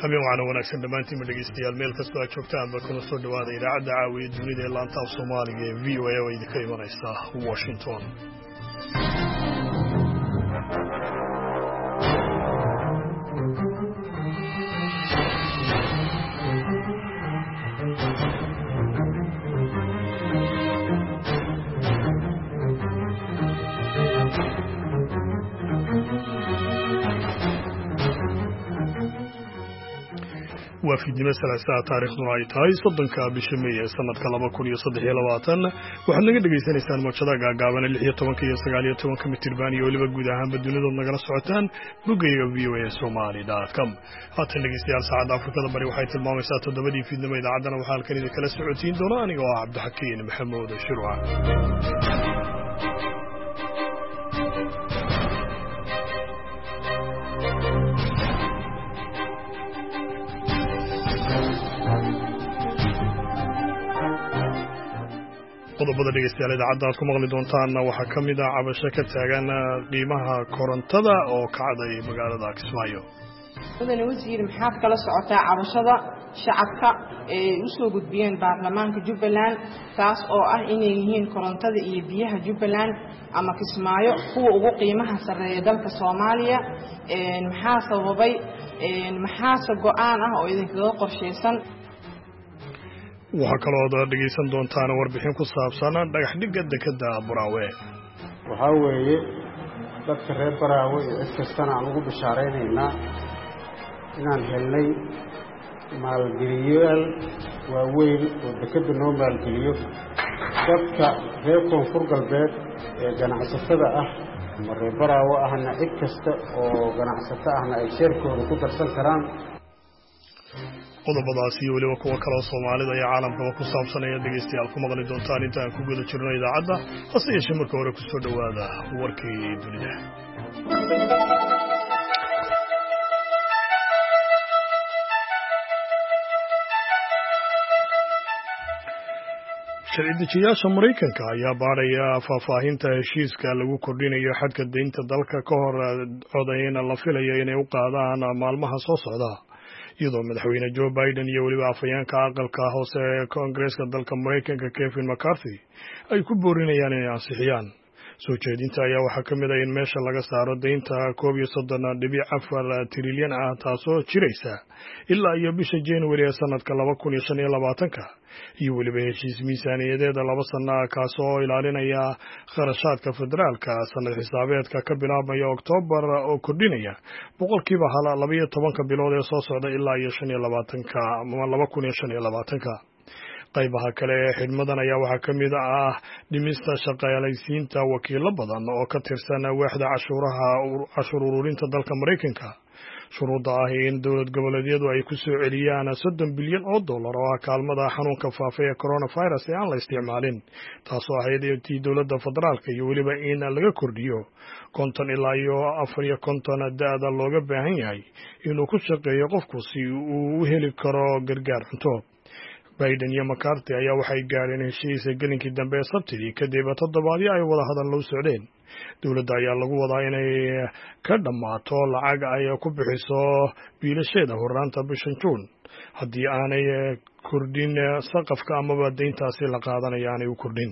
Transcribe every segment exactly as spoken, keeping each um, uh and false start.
habeen waxaana wanaagsan dhammaantiin dhegeystayaal meel kastoo aad joogtaan ba kuna soo dhawaada idaacadda caawiya dunida ee laanta af soomaaliga ee v o a oo idinka imanaysa Washington. waa fiidnimo salaasa taariikhduna ay tahay soddonka bisha May ee sanadka laba kun iyo saddex iyo labaatan waxaad naga dhageysanaysaan mawjadaha gaagaaban lix iyo toban iyo sagaal iyo toban mitirban iyo waliba guud ahaanba dunida nagala socotaan bogayga v o a somali dot com. haatan dhegeystayaal saacadda Afrikada bari waxay tilmaamaysaa toddobadii fiidnimo idaacaddana waxaa halkan idin kala socotiin doona aniga oo ah Cabdixakiin Maxamuud Shirwa. qodobada dhegeystayaal idaacadda aad ku maqli doontaan waxaa ka mid ah cabasho ka taagan qiimaha korontada oo ka caday magaalada Kismaayo. mudane wasiir maxaad kala socotaa cabashada shacabka ee u soo gudbiyeen baarlamaanka Jubbaland taas oo ah inay yihiin korontada iyo biyaha Jubbaland ama Kismaayo kuwa ugu qiimaha sareeya dalka Soomaaliya ee maxaa sababay ee maxaa go'aan ah oo idinkaga qorsheysan. waxaa kaloo aad dhegeysan doontaan warbixin ku saabsan dhagax dhigga dekedda Baraawe. waxaa weeye dadka reer Baraawe ee cid kastana aan ugu bishaareynayna inaan helnay maalgeliyayaal waaweyn oo dekedda noo maalgeliyo dadka reer koonfur galbeed ee ganacsatada ah ama reer Baraawe ahna cid kasta oo ganacsato ahna ay sheerkooda ku darsan karaan. qodobadaasi iyo waliba kuwa kale oo Soomaalida iyo caalamkaba ku saabsan ayaa dhegeystayaal ku maqli doontaan inta aan ku guda jirno idaacadda hase yeeshee marka hore ku soo dhawaada warkii dunida. sharci-dejiyaasha Mareykanka ayaa baaraya faahfaahinta heshiiska lagu kordhinayo xadka deynta dalka ka hor codayna la filayo inay u qaadaan maalmaha soo socda, iyadoo madaxweyne Joe Biden iyo waliba afhayeenka aqalka hoose ee Koongareeska dalka Mareykanka Kevin McCarthy ay ku boorinayaan inay ansixiyaan. soo jeedinta ayaa waxaa ka mid ah in meesha laga saaro deynta koob iyo soddon dhibic afar trilyan ah taasoo jiraysa ilaa iyo bisha January ee sanadka laba kun iyo shan iyo labaatanka, iyo waliba heshiis miisaaniyadeeda laba sano kaasoo ilaalinaya kharashaadka federaalka sanad xisaabeedka ka bilaabmaya Oktoobar oo kordhinaya boqolkiiba hal laba iyo tobanka bilood ee soo socda ilaa iyo shan iyo labaatanka ama laba kun iyo shan iyo labaatanka. qaybaha kale ee xidhmadan ayaa waxaa ka mid ah dhimista shaqaalaysiinta wakiilo badan oo ka tirsan waaxda cashuuraha cashuur ururinta dalka Mareykanka. shuruudda ah in dowlad goboleedyadu ay ku soo celiyaan soddon bilyan oo dollar oo ah kaalmada xanuunka faafa ee coronavirus ee aan la isticmaalin, taasoo ahayd tii dowladda federaalka, iyo weliba in laga kordhiyo konton ilaa iyo afar iyo konton da'da looga baahan yahay inuu ku shaqeeyo qofku si uu u heli karo gargaar cunto. Biden iyo McCarthy ayaa waxay gaareen heshiis gelinkii dambe ee Sabtidii kadib toddobaadyo ay wada hadal loo socdeen. dowladda ayaa lagu wadaa inay ka dhammaato lacag ay ku bixiso biilasheeda horraanta bishan Juun haddii aanay kordhin saqafka amaba deyntaasi la qaadanaya aanay u kordhin.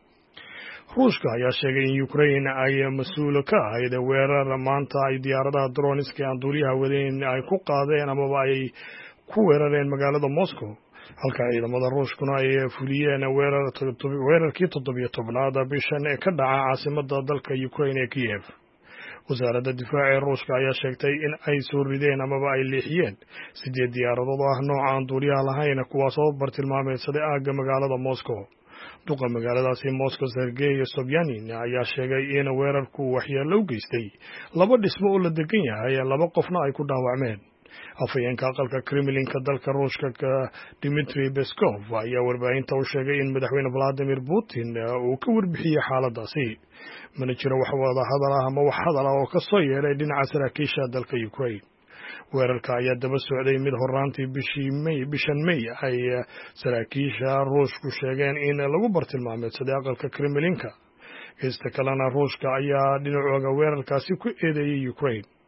Ruushka ayaa sheegay in Ukraine ay mas'uul ka ahayd weerar maanta ay diyaaradaha droniska aan duuliyaha wadeen ay ku qaadeen amaba ay ku weerareen magaalada Moscow, halka ciidamada Ruushkuna ay fuliyeen weerar weerarkii toddobiyo tobnaad bishan ee ka dhaca caasimadda dalka Ukraine ee Kiev. wasaaradda difaaca ee Ruushka ayaa sheegtay in ay soo rideen amaba ay leexiyeen sideed diyaaradood ah nooca aan duuliyaha lahayn kuwaas oo bartilmaameedsaday aagga magaalada Moscow. duqa magaaladaasi Moscow Sergey Sobyanin ayaa sheegay in weerarku waxyeello u geystay laba dhismo oo la degan yahay, laba qofna ay ku dhaawacmeen. afhayeenka aqalka Kremlinka dalka Ruushka Dmitry Peskov ayaa warbaahinta u sheegay in madaxweyne Vladimir Putin uu ka warbixiyay xaaladaasi. mana jiro wax wada hadal ah ama wax hadal ah oo ka soo yeelay dhinaca saraakiisha dalka Ukraine. weerarka ayaa daba socday mid horraantii bishii May bishan May ay saraakiisha Ruushku sheegeen in lagu bartilmaameedsaday aqalka Kremlinka. Geesta kalena Ruushka ayaa dhinacooga weerarkaasi ku eedeeyay Ukraine.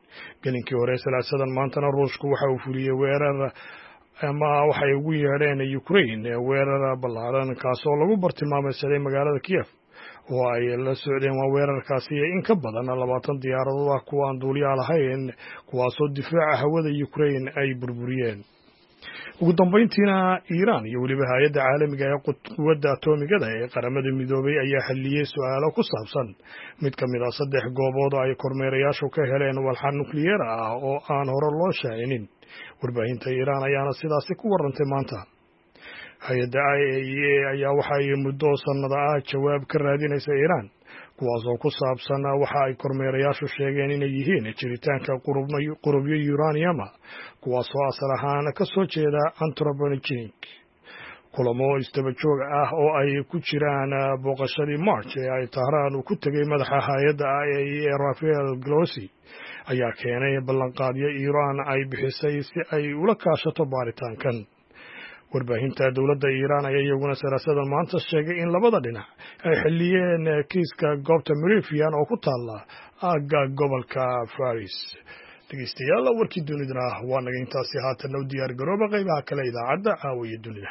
gelinkii hore salaasadan maantana ruushku waxa uu fuliyey weerar ama waxay ugu yeedheen Ukraine weerar ballaaran kaasoo lagu bartilmaameedsaday magaalada Kiev oo ay la socdeen waa weerarkaasi in ka badan labaatan diyaaradood ah kuwa aan duuliyaal ahayn kuwaasoo difaaca hawada Ukraine ay burburiyeen. ugu dambeyntiina Iran iyo waliba hay'adda caalamiga ee quwadda atomigada ee qaramada midoobay ayaa xalliyay su'aalo ku saabsan mid ka mid ah saddex goobood oo ay kormeerayaashu ka heleen walxan nukliyeer ah oo aan hore loo shaacinin. warbaahinta Iran ayaana sidaasi ku warantay maanta. hay'adda I A E A ayaa waxa ay muddo sanado ah jawaab ka raadinaysa Iran kuwaasoo ku saabsan waxa ay kormeerayaashu sheegeen inay yihiin jiritaanka qurubyo uranium kuwaasoo asal ahaan ka soo jeeda anthropogenic. kulamo isdaba joog ah oo ay ku jiraan booqashadii March ee ay Tehran ku tagay madaxa hay'adda I A E A Rafael Grossi ayaa keenay ballanqaadyo Iran ay bixisay si ay ula kaashato baaritaankan. warbaahinta dowladda Iran ayaa iyaguna salaasadan maanta sheegay in labada dhinac ay xilliyeen kiiska goobta Merifian oo ku taala aagga gobolka Faris. dhegeystayaal warkii dunida waa naga intaasi haatan u diyaar garooba qaybaha kale idaacadda caawiya dunida.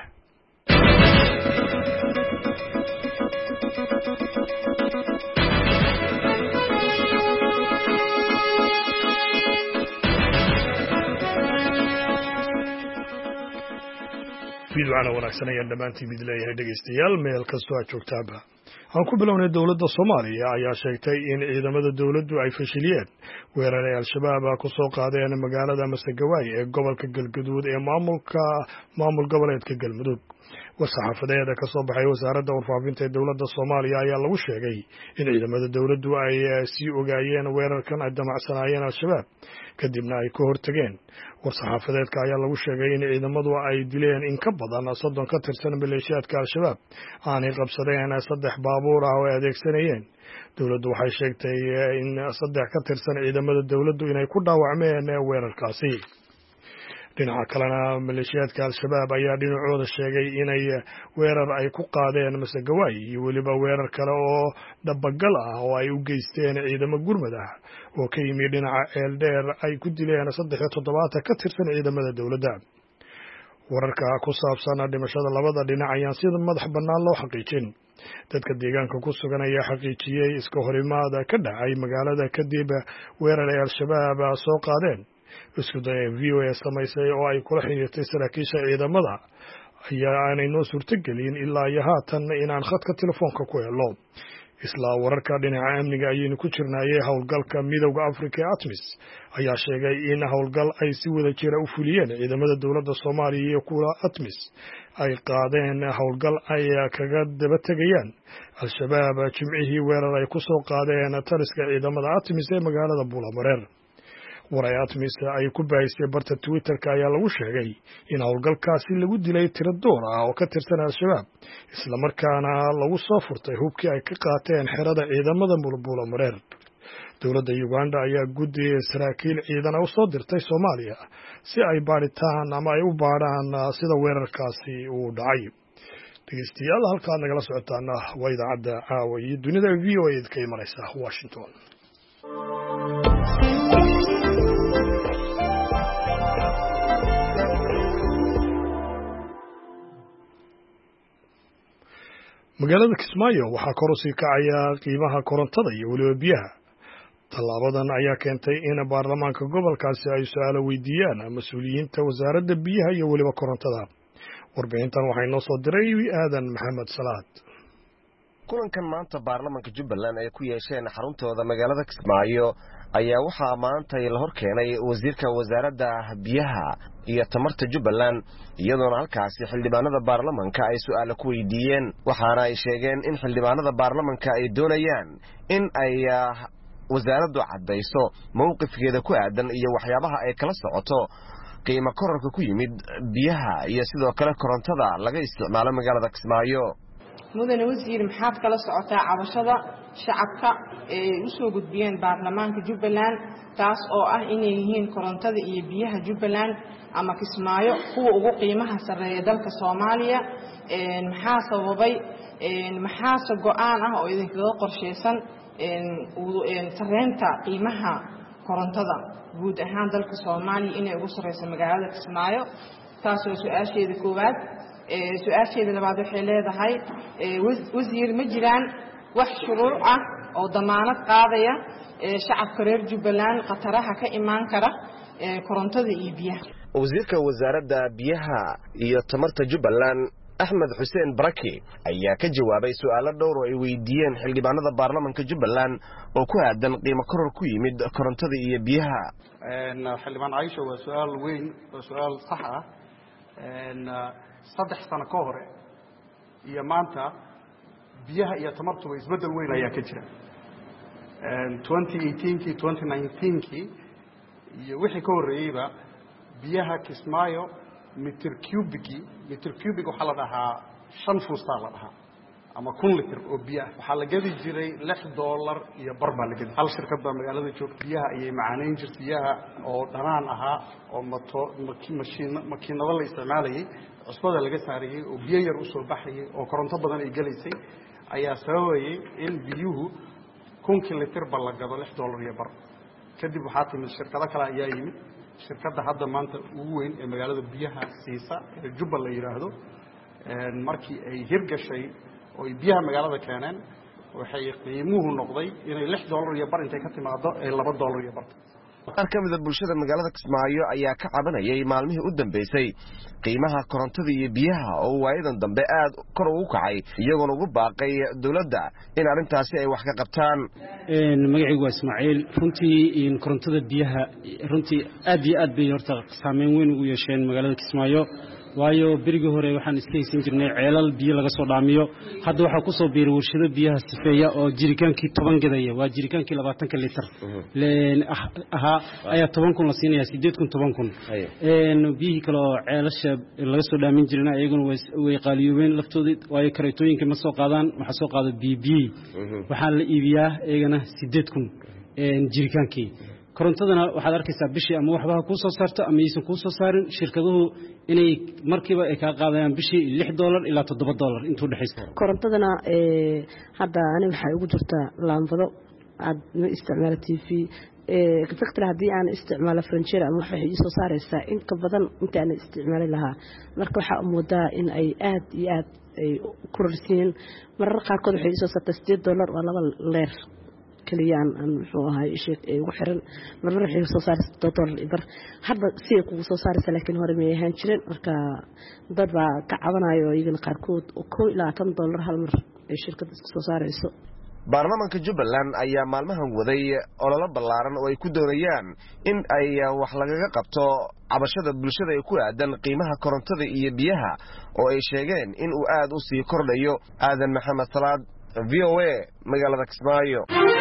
fiidwacana wanaagsan ayaan dhammaantiin mid leeyahay dhegeystayaal meel kastoo aad joogtaaba. aan ku bilownay dowladda Soomaaliya ayaa sheegtay in ciidamada dowladdu ay fashiliyeen weerar ay al-shabaab ku soo qaadeen magaalada Masagawaay ee gobolka Galgaduud ee maamulka maamul goboleedka Galmudug. war-saxaafadeed ka soo baxay wasaaradda warfaafinta ee dowladda Soomaaliya ayaa lagu sheegay in ciidamada dowladdu ay sii ogaayeen weerarkan ay damacsanaayeen al-shabaab kadibna ay ka hortageen. war-saxaafadeedka ayaa lagu sheegay in ciidamadu ay dileen in ka badan soddon ka tirsan maleeshiyaadka al-shabaab aanay qabsadeen saddex baabuur ah oo ay adeegsanayeen. dowladdu waxay sheegtay in saddex ka tirsan ciidamada dowladdu inay ku dhaawacmeen weerarkaasi. dhinaca kalena maleeshiyaadka al-shabaab ayaa dhinacooda sheegay inay weerar ay ku qaadeen Masagawaay iyo weliba weerar kale oo dhabagal ah oo ay u geysteen ciidamo gurmad ah oo ka yimid dhinaca Eeldheer ay ku dileen saddex iyo toddobaatan ka tirsan ciidamada dowladda. wararka ku saabsan dhimashada labada dhinac ayaan sida madax bannaan loo xaqiijin. dadka deegaanka ku sugan ayaa xaqiijiyey iska horimaad ka dhacay magaalada kadib weerar ay al-shabaab soo qaadeen. isku day V O A samaysay oo ay kula xiriirtay saraakiisha ciidamada ayaa aanay noo suurtagelin ilaa iyo haatan inaan khadka telefoonka ku helo. isla wararka dhinaca amniga ayaynu ku jirnaayay howlgalka midowda Afrika ee ATMIS ayaa sheegay in howlgal ay si wada jira u fuliyeen ciidamada dowladda Soomaaliya iyo kuwa ATMIS ay qaadeen howlgal ay kaga daba tegayaan al-shabaab jimcihii weerar ay ku soo qaadeen taliska ciidamada ATMIS ee magaalada Buulamareer. waray ATMIS ay ku baahisay barta Twitter-ka ayaa lagu sheegay in howlgalkaasi lagu dilay tiro door ah oo ka tirsan al-shabaab isla markaana lagu soo furtay hubkii ay ka qaateen xerada ciidamada Buulamareer. dowladda Uganda ayaa guddi saraakiil ciidan u soo dirtay Soomaaliya si ay baaritaan ama ay u baaraan sida weerarkaasi uu dhacay. dhegeystayaal halkaad nagala socotaan waa idaacadda caawa iyo dunida V O A ka imanaysa Washington. magaalada Kismaayo waxaa kor u sii kacaya qiimaha korontada iyo waliba biyaha. tallaabadan ayaa keentay in baarlamaanka gobolkaasi ay su'aalo weydiiyaan mas'uuliyiinta wasaaradda biyaha iyo waliba korontada. warbixintan waxay noo soo diray aadan maxamed salaad. kulankan maanta baarlamaanka Jubbaland ay ku yeesheen xaruntooda magaalada Kismaayo ayaa waxaa maanta la hor keenay wasiirka wasaaradda biyaha iyo tamarta Jubbaland iyadoona halkaasi xildhibaanada baarlamaanka ay su'aalo ku weydiiyeen waxaana ay sheegeen in xildhibaanada baarlamaanka ay doonayaan in ay wasaaraddu cadayso mowqifkeeda ku aadan iyo waxyaabaha ay kala socoto qiimo kororka ku yimid biyaha iyo sidoo kale korontada laga isticmaalo magaalada Kismaayo. mudane wasiir maxaad kala socotaa cabashada shacabka ee u soo gudbiyeen baarlamaanka Jubbaland taas oo ah inay yihiin korontada iyo biyaha Jubbaland ama Kismaayo kuwa ugu qiimaha sareeya dalka Soomaaliya ee maxaa sababay ee maxaa go'aan ah oo idinkaga qorsheysan ee sareenta qiimaha korontada guud ahaan dalka Soomaaliya inay ugu sareyso magaalada Kismaayo taasoo su'aasheeda koowaad ee su'aasheeda labaad waxay leedahay wasiir ma jiraan wax shuruuc ah oo damaanad qaadaya shacabka reer Jubbaland qataraha ka imaan kara korontada iyo biyaha wasiirka wasaaradda biyaha iyo tamarta Jubbaland Ahmed Hussein Baraki ayaa ka jawaabay su'aalo dhowr oo ay weydiiyeen xildhibaanada baarlamaanka Jubbaland oo ku aadan qiimo koror ku yimid korontada iyo biyaha een xildhibaan Aisha waa su'aal weyn oo su'aal sax ah een saddex sano ka hor iyo maanta biyaha iyo tamartu way isbedel weyn ayaa ka jira een twenty eighteen ki twenty nineteen ki iyo wixii ka horeeyayba biyaha Kismaayo meter cubic meter cubic waxa la dhahaa shan fuustaa la dhahaa ama kun litir oo biyaha waxa la gadi jiray lix dollar iyo bar baa la gadi hal shirkad baa magaalada joogta biyaha ayay macaaneyn jirtay biyaha oo dhanaan ahaa oo mato makiin makiinada la isticmaalayay cusbada laga saarayay oo biyo yar u soo baxayay oo koronto badan ay galeysay ayaa sababayay in biyuhu kun litir baa la gado lix dollar iyo bar kadib waxaa timid shirkado kale ayaa yimid shirkadda hadda maanta ugu weyn ee magaalada biyaha siisa ee Jubbaland la yiraahdo een markii ay hirgashay oo biyaha magaalada keeneen waxay qiimuhu noqday inay lix dollar iyo bar intay ka timaado ee laba dollar iyo bar qaar ka mid ah bulshada magaalada Kismaayo ayaa ka cabanayay maalmihii u dambeysay qiimaha korontada iyo biyaha oo waayadan dambe aad kor ugu kacay iyagoo ugu baaqay dawladda in arintaasi ay wax ka qabtaan een magacaygu waa Ismaaciil runtii in korontada biyaha runtii aad iyo aad bay horta saameyn weyn ugu yeesheen magaalada Kismaayo waayo biriga hore waxaan iska haysan jirnay ceelal biyo laga soo dhaamiyo hadda waxa ku soo biiray warshado biyaha sifeeya oo jirikaankii toban gadaya waa jirikaankii labaatan litir leen aha ayaa toban kun la siinaya sideed kun toban kun een biyo kale oo ceelasha laga soo dhaamin jirna ayaguna way qaaliyoobeen laftooda waayo kareetooyinka ma soo qaadaan waxa soo qaado B B waxa la iibiyaa ayagana sideed kun een jirikaankii korontadana waxaad arkaysaa bishii ama waxba ku soo saarto ama aysan ku soo saarin shirkaduhu inay markiiba ay ka qaadayaan bishii lix dollar ilaa toddoba dollar intuu dhaxaysto korontadana ee hadda ani waxa ugu jirta laambado aad ma isticmaalo T V ee faktor hadii aan isticmaalo furniture ama waxa ay soo saaraysaa in ka badan inta aan isticmaali lahaa marka waxa moodaa in ay aad iyo aad ay ku rarsiin marar qaar kood waxay soo saartaa sideed dollar waa laba leer كليان أن هو هاي شيء وحرن مرة حين صار تطور إبر هذا سيق وصار لكن هو رمي هنشرن مركا ضربة كعبنا يجين قاركود وكل لا كم دولار هالمر الشركة صار السوق baarlamaanka Jubbaland ayaa maalmahan waday olole ballaaran oo ay ku doonayaan in ay wax laga qabto cabashada bulshada ee ku aadan qiimaha korontada iyo biyaha oo ay sheegeen in uu aad u sii kordhayo aadan maxamed salaad V O A magaalada Kismaayo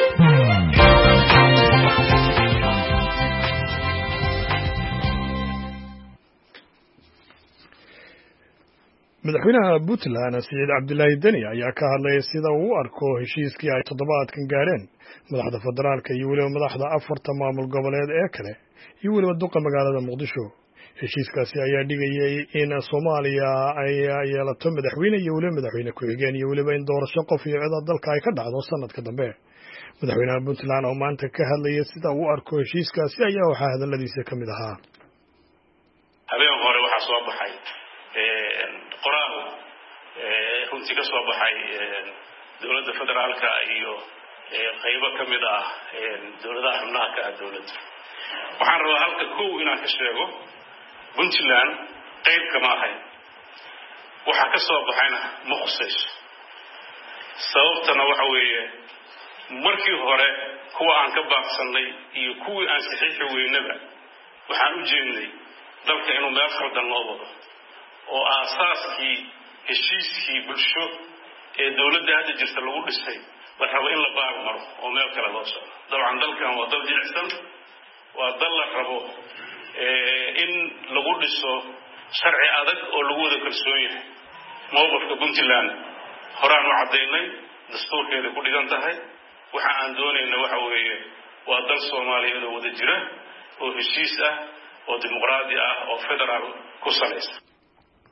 madaxweynaha Puntland Saciid Cabdullaahi Deni ayaa ka hadlay sida uu u arko heshiiskii ay toddobaadkan gaareen madaxda federaalka iyo waliba madaxda afarta maamul goboleed ee kale iyo waliba duqa magaalada Muqdisho heshiiskaasi ayaa dhigayay in Soomaaliya ay yeelato madaxweyne iyo waliba madaxweyne ku xigeen iyo waliba in doorasho qof iyo cid dalka ay ka dhacdo sanadka dambe madaxweynaha Puntland oo maanta ka hadlaya sida uu u arko heshiiskaasi ayaa waxa hadaladiisa ka mid ahaa habeen hore waxa soo baxay qoraal runtii ka soo baxay dowladda federaalka iyo qaybo ka mid ah dowladaha xubnaha ka ah dowladda waxaan rabaa halka kow inaan ka sheego Puntland qayb kama ahayn waxa ka soo baxayna ma khusayso sababtana waxa weeye markii hore kuwa aan ka baaqsanay iyo kuwii aan saxiixi weynaba waxaan u jeednay dalka inuu meel khaldan loo wado oo aasaaskii heshiiskii bulsho ee dowladda hadda jirta lagu dhisay la rabo in la baar maro oo meel kale loo socdo dabcan dalkan waa dal jilicsan waa dal la rabo in lagu dhiso sharci adag oo lagu wada kalsoon yahay mowqifka Puntland horaan u cadaynay dastuurkeeda ku dhigan tahay waxa aan doonayna waxa weeye waa dal Soomaaliyeed oo wada jira oo heshiis ah oo dimuqraadi ah oo federaal ku salaysan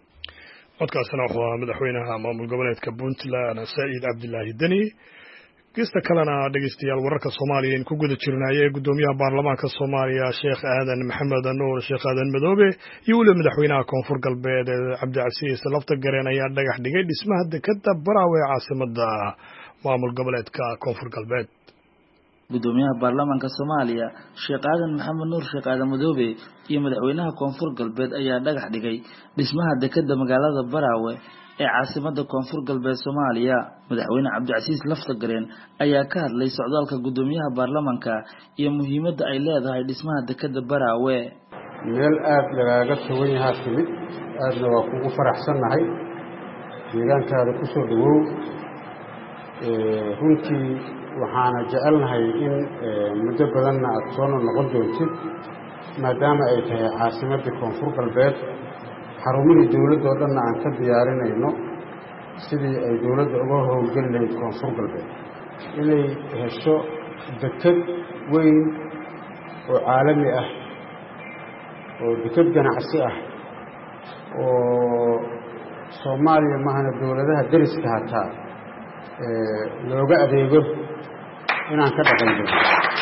codkaasna wuxuu ahaa madaxweynaha maamul goboleedka Puntland Saciid Cabdullaahi Deni Gista kalena dhageystayaal wararka Soomaaliya in ku guda jirnaaye gudoomiyaha baarlamaanka Soomaaliya Sheekh Aadan Maxamed Nuur Sheekh Aadan Madoobe iyo waliba madaxweynaha Koonfur Galbeed Cabdicasiis Laftagareen ayaa dhagax dhigay dhismaha dekedda Baraawe ee caasimadda maamul goboleedka Koonfur Galbeed. gudoomiyaha baarlamaanka Soomaaliya Sheekh Aadan Maxamed Nuur Sheekh Aadan Madoobe iyo madaxweynaha Koonfur Galbeed ayaa dhagax dhigay dhismaha dekedda magaalada Baraawe ee caasimadda Koonfur Galbeed Soomaaliya. madaxweyne Cabdicasiis Laftagareen ayaa ka hadlay socdaalka gudoomiyaha baarlamaanka iyo muhiimadda ay leedahay dhismaha dekedda Baraawe. meel aad lagaaga tagan yahay timid aadna waa kugu faraxsanahay deegaankaada ku soo dhawow runtii waxaana jecelnahay in muddo badanna aad soo noqon doontid maadaama ay tahay caasimadda Koonfur Galbeed xarumihii dawladda oo dhan aan ka diyaarinayno sidii ay dawladda uga howlgeli lahayd Koonfur Galbeed inay hesho deked weyn oo caalami ah oo deked ganacsi ah oo Soomaaliya mahana dawladaha dariska hataa looga adeego inaan ka dhaqan galno.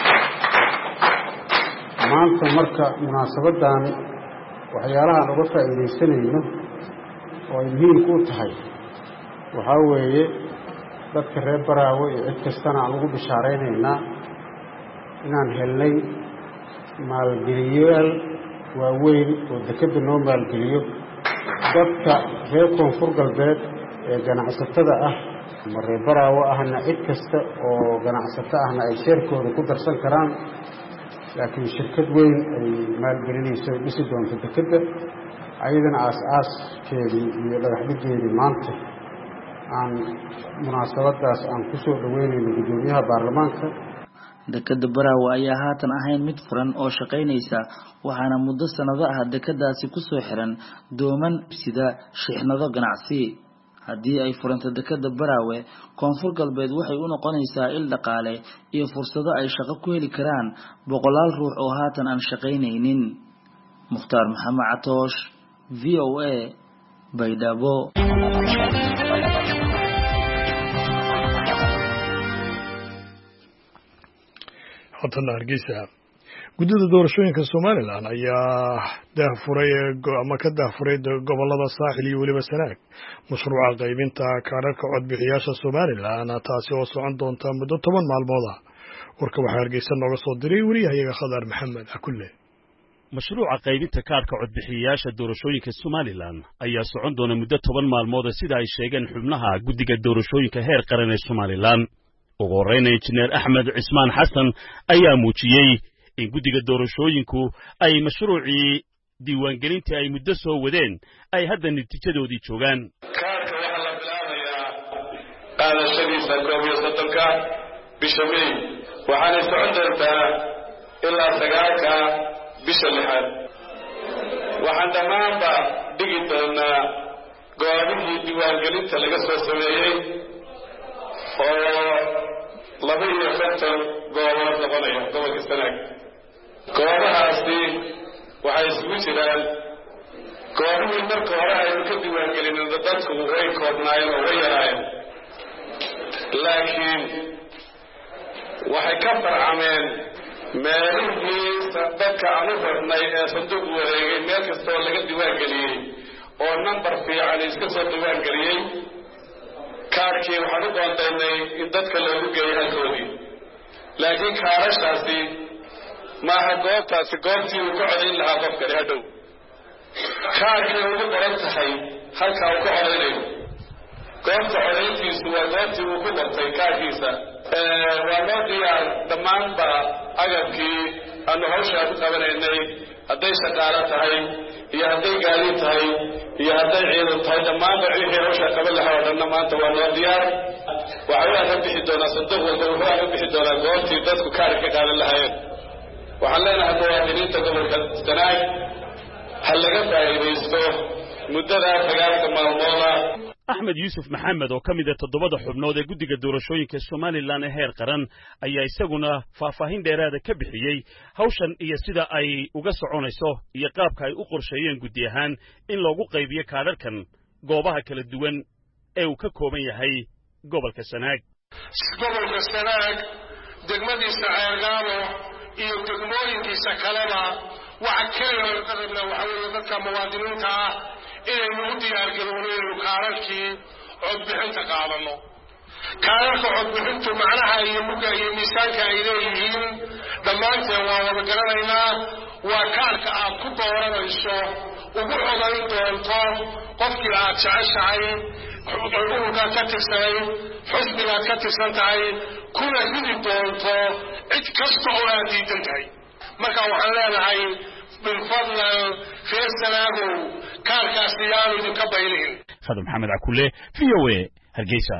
maanta marka munaasabadan waxyaalaha uga faa'iideysanayno oo ay muhiim ku tahay waxaa weeye dadka reer Baraawe iyo cid kastana aan ugu bishaareynayna inaan helnay maalgeliyayaal waaweyn oo dekedda noo maalgeliyo dadka reer Koonfur Galbeed ee ganacsatada ah ama reer Baraawe ahna cid kasta oo ganacsato ahna ay sheerkooda ku darsan karaan laakiin shirkad weyn ay maalgelinayso dhisi doonto dekedda ayadana aas-aaskeedii iyo dhagaxdhigeedii maanta aan munaasabadaas aan ku soo dhaweynayno gudoomiyaha baarlamaanka. dekedda Baraawe ayaa haatan ahayn mid furan oo shaqaynaysa waxaana muddo sanado ah dekeddaasi ku soo xiran dooman sida shixnado ganacsi. haddii ay furanto dekedda Baraawe Koonfur Galbeed waxay u noqonaysaa il dhaqaale iyo fursado ay shaqo ku heli karaan boqolaal ruux oo haatan aan shaqaynaynin. Mukhtaar Maxamed Catoosh V O A Baydhabo. Hotana Hargeysa guddida doorashooyinka Soomaaliland ayaa daahfuray ama ka daahfuray gobolada Saaxil iyo waliba Sanaag mashruuca qaybinta kaararka codbixiyaasha Soomaaliland taasi oo socon doonta muddo toban maalmood ah. warka waxaa Hargeysa nooga soo diray wariyahayaga Khadar Maxamed Akulle. mashruuca qaybinta kaarka codbixiyaasha doorashooyinka Soomaaliland ayaa socon doona muddo toban maalmood sida ay sheegeen xubnaha guddiga doorashooyinka heer qaran ee Soomaaliland. ugu horreyn injineer Axmed Cismaan Xasan ayaa muujiyay in guddiga doorashooyinku ay mashruucii diiwaangelinta ay muddo soo wadeen ay hadda natiijadoodii joogaan. kaarka waxaa la bilaabayaa qaadashadiisa koob iyo soddonka bisha May waxaana socon doontaa ilaa sagaalka bisha lixaad. waxaan dhammaanba dhigi doonaa goobihii diiwaangelinta laga soo sameeyey oo laba iyo konton goobood noqonaya gobolka Sanaag. goobahaasi waxay isugu jiraan goobihii marka hore aynu ka diiwaangelinay dadku way koobnaayeen oo way yaraayeen laakiin waxay ka farcameen meelihii dadka aan u rabnay ee sanduuq wareegay meel kastoo laga diiwaangeliyey oo nambar fiican iska soo diiwaangeliyey. kaarkii waxaan u doontaynay in dadka loogu geeyo halkoodii laakiin kaarashaasi maaha goobtaasi goobtii uu ka codayn lahaa qofkani hadhow. kaarkii ugu qoran tahay halkaa uu ka codaynayo goobta codayntiisu waa goobtii uu ku qortay kaarkiisa. waa loo diyaar dhammaanba agabkii aanu hawshaa ku qabanaynay hadday shaqaalo tahay iyo hadday gaadiid tahay iyo hadday ciidan tahay dhammaanba wixii hawshaa qaban lahaa oo dhanna maanta waa loo diyaar. waxaa ka bixi doonaa sanduuq walba wuxuu ka bixi doonaa goobtii dadku kaari ka qaadan lahaayeen. waxaan leenahay muwaadiniinta gobolka Sanaag ha laga faa'iidaysto muddada sagaalka maalmooda. Axmed Yuusuf Maxamed oo ka mid ah toddobada xubnood ee guddiga doorashooyinka Soomaaliland ee heer qaran ayaa isaguna faahfaahin dheeraad ah ka bixiyay hawshan iyo sida ay uga soconayso iyo qaabka ay u qorsheeyeen guddi ahaan in loogu qaybiyo kaararkan goobaha kala duwan ee uu ka kooban yahay gobolka Sanaag. gobolka Sanaag degmadiisa Ceelgaabo iyo degmooyinkiisa kaleba waxa kale oo ka rabnaa waxa weeye dadka muwaadiniinta ah inay u diyaar garoobaan kaararkii codbixinta qaadano kaararka codbixintu macnaha iyo mugga iyo miisaanka ay leeyihiin dhammaanteen waa wada garanaynaa waa kaarka aad ku dooranayso ugu codayn doonto qofkii aad jeceshahay ururkaad ka tirsanay xisbigaad ka tirsan tahay kuna ridi doonto cid kasta oo aad diidan tahay marka waxaan leenahay bilfadlan reer Sanaagow kaarkaasi yaanu idinka baylin. Khadam Maxamed Akule V O A Hargeysa.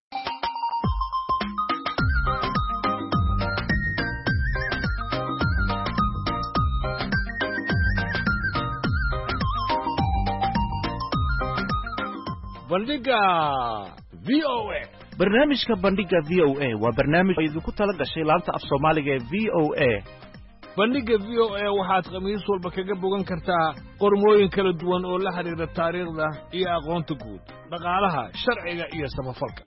bandhiga V O A barnaamijka bandhiga V O A waa barnaamij ay idinku tala gashay laanta af Soomaaliga ee V O A bandhiga V O A waxaad khamiis walba kaga bogan kartaa qormooyin kala duwan oo la xiriira taariikhda iyo aqoonta guud dhaqaalaha sharciga iyo samafalka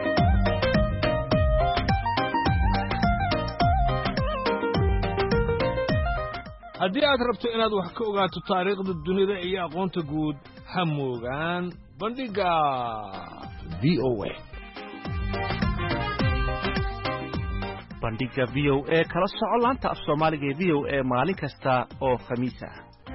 haddii aad rabto inaad wax ka ogaato taariikhda dunida iyo aqoonta guud ha moogaan bandhiga V O A bandhiga V O A kala soco laanta af Soomaaliga ee V O A maalin kasta oo khamiis ah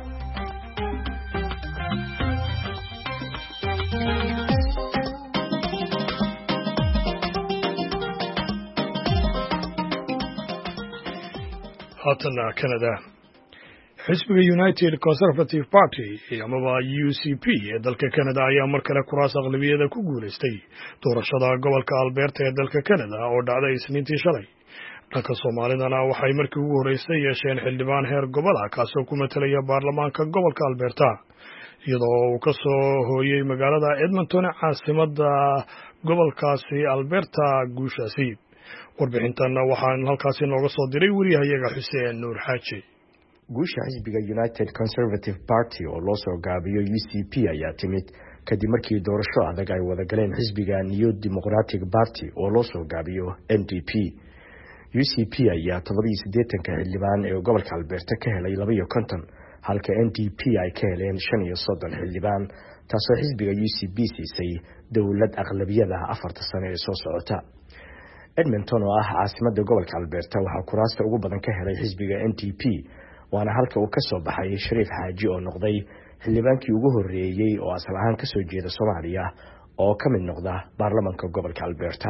haatana Canada xisbiga United Conservative Party amaba U C P ee dalka Canada ayaa mar kale kuraas aqlabiyada ku guuleystay doorashada gobolka Alberta ee dalka Canada oo dhacday Isniintii shalay dalka Soomaalidana waxay markii ugu horeysay yeesheen xildhibaan heer gobol ah kaasoo ku metelaya baarlamaanka gobolka Alberta iyadoo uu ka soo hooyay magaalada Edmonton caasimadda gobolkaasi Alberta guushaasi warbixintan waxaan halkaasi nooga soo diray wariyahayaga Xuseen Nuur Xaaji guusha xisbiga United Conservative Party oo loo soo gaabiyo U C P ayaa timid kadib markii doorasho adag ay wada galeen xisbiga New Democratic Party oo loo soo gaabiyo N D P U C P ayaa toban iyo siddeetan xildhibaan ee gobolka Alberta ka helay laba iyo konton halka N D P ay ka heleen shan iyo soddon xildhibaan taasoo xisbiga U C P siisay dowlad aqlabiyada afarta sano ee soo socota Edmonton oo ah caasimadda gobolka Alberta waxaa kuraasta ugu badan ka helay xisbiga N D P waana halka uu ka soo baxay Shariif Xaaji oo noqday xildhibaankii ugu horeeyay oo asal ahaan ka soo jeeda Soomaaliya oo ka mid noqda baarlamaanka gobolka Alberta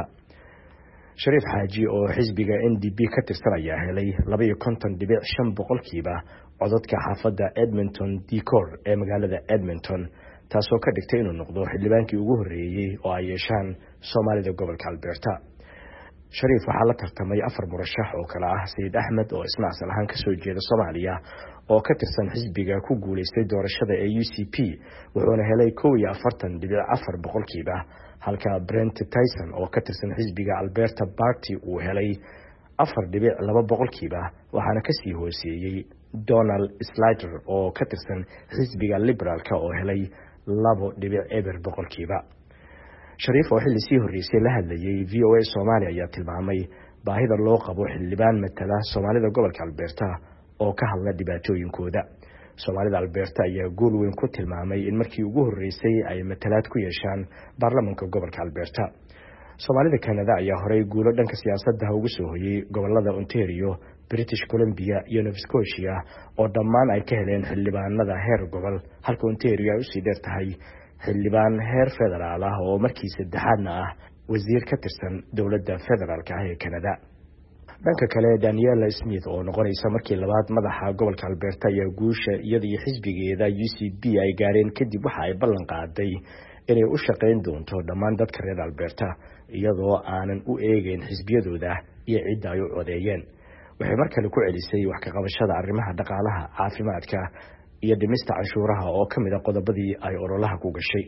Shariif Xaaji oo xisbiga N D P ka tirsan ayaa helay laba iyo konton dhibic shan boqolkiiba codadka xaafadda Edmonton Decor ee magaalada Edmonton taasoo ka dhigtay inuu noqdo xildhibaankii ugu horeeyay oo ay yeeshaan Soomaalida gobolka Alberta Shariif waxaa la tartamay afar murashax oo kala ah Sayid Axmed oo isna asal ahaan ka soo jeeda Soomaaliya oo ka tirsan xisbiga ku guuleystay doorashada ee U C P wuxuuna helay kow iyo afartan dhibic afar boqolkiiba halka Brent Tyson oo ka tirsan xisbiga Alberta Party uu helay afar dhibic laba boqolkiiba waxaana ka sii hooseeyay Donald Slater oo ka tirsan xisbiga Liberalka oo helay laba dhibic eber boqolkiiba Shariif oo xilli sii horeysay la hadlayay V O A Soomaaliya ayaa tilmaamay baahida loo qabo xildhibaan matala Soomaalida gobolka Alberta oo ka hadla dhibaatooyinkooda Soomaalida Alberta ayaa gool weyn ku tilmaamay in markii ugu horeysay ay matalaad ku yeeshaan baarlamaanka gobolka Alberta Soomaalida Canada ayaa horey guulo dhanka siyaasadda ugu soo hoyay gobolada Ontario, British Columbia iyo Nova Scotia oo dhammaan ay ka heleen xildhibaanada heer gobol halka Ontario ay u sii dheer tahay xildhibaan heer federaal ah oo markii saddexaadna ah wasiir ka tirsan dowladda federaalka ah ee Canada dhanka kale Daniela Smith oo noqonaysa markii labaad madaxa gobolka Alberta ayaa guusha iyada iyo xisbigeeda U C P ay gaareen kadib waxa ay ballan qaaday inay u shaqeyn doonto dhammaan dadka reer Alberta iyadoo aanan u eegayn xisbiyadooda iyo cidda ay u codeeyeen waxay mar kale ku celisay wax ka qabashada arrimaha dhaqaalaha caafimaadka iyo dhimista canshuuraha oo ka mid ah qodobadii ay ololaha ku gashay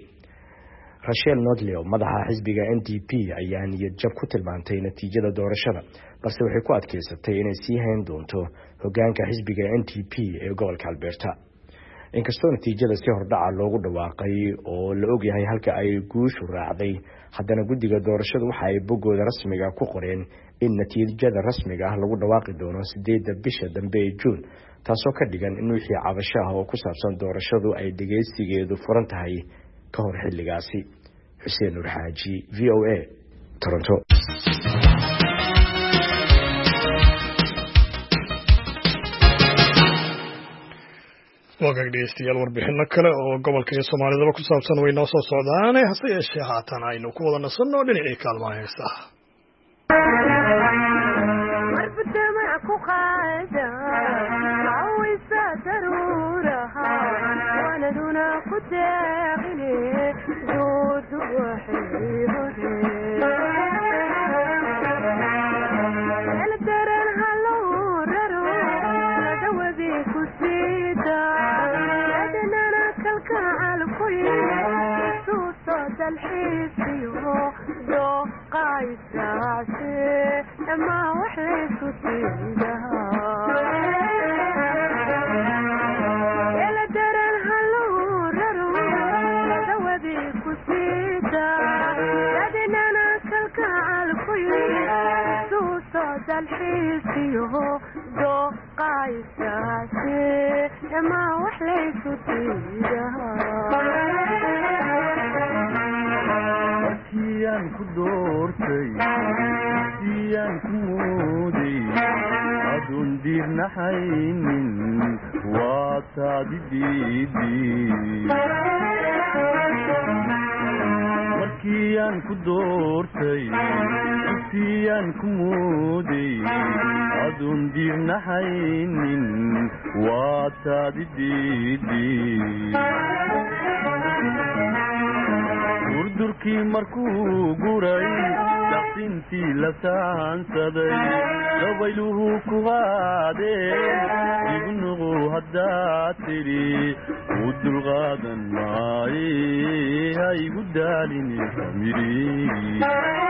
Rachel Notley madaxa xisbiga N D P ayaa niyad jab ku tilmaantay natiijada doorashada balse waxay ku adkeysatay inay sii hayn doonto hoggaanka xisbiga N D P ee gobolka Alberta inkastoo natiijada si hordhaca loogu dhawaaqay oo la ogyahay halka ay guushu raacday haddana guddiga doorashadu waxa ay boggooda rasmiga ku qoreen in natiijada rasmiga ah lagu dhawaaqi doono sideedda bisha dambe ee juun taasoo ka dhigan in wixii cabasho ah oo ku saabsan doorashadu ay dhegeysigeedu furan tahay ka hor xilligaasi. xuseen nur xaaji v o a Toronto. wagaag dhegeystayaal warbixino kale oo gobolka iyo soomaalidaba ku saabsan way noo soo socdaane hase yeeshee haatan aynu ku wada nasanno dhinacii kaalmaha heesaha. markiyan ku doortay siyan ku mooday adun dirnaxaynin waa taadididi durdurkii markuu guray daqsintii la saansaday dabayluhu ku qaadeen ibnugu haddaad tidhi u dulqaadan maaye ha igu daalini mirigi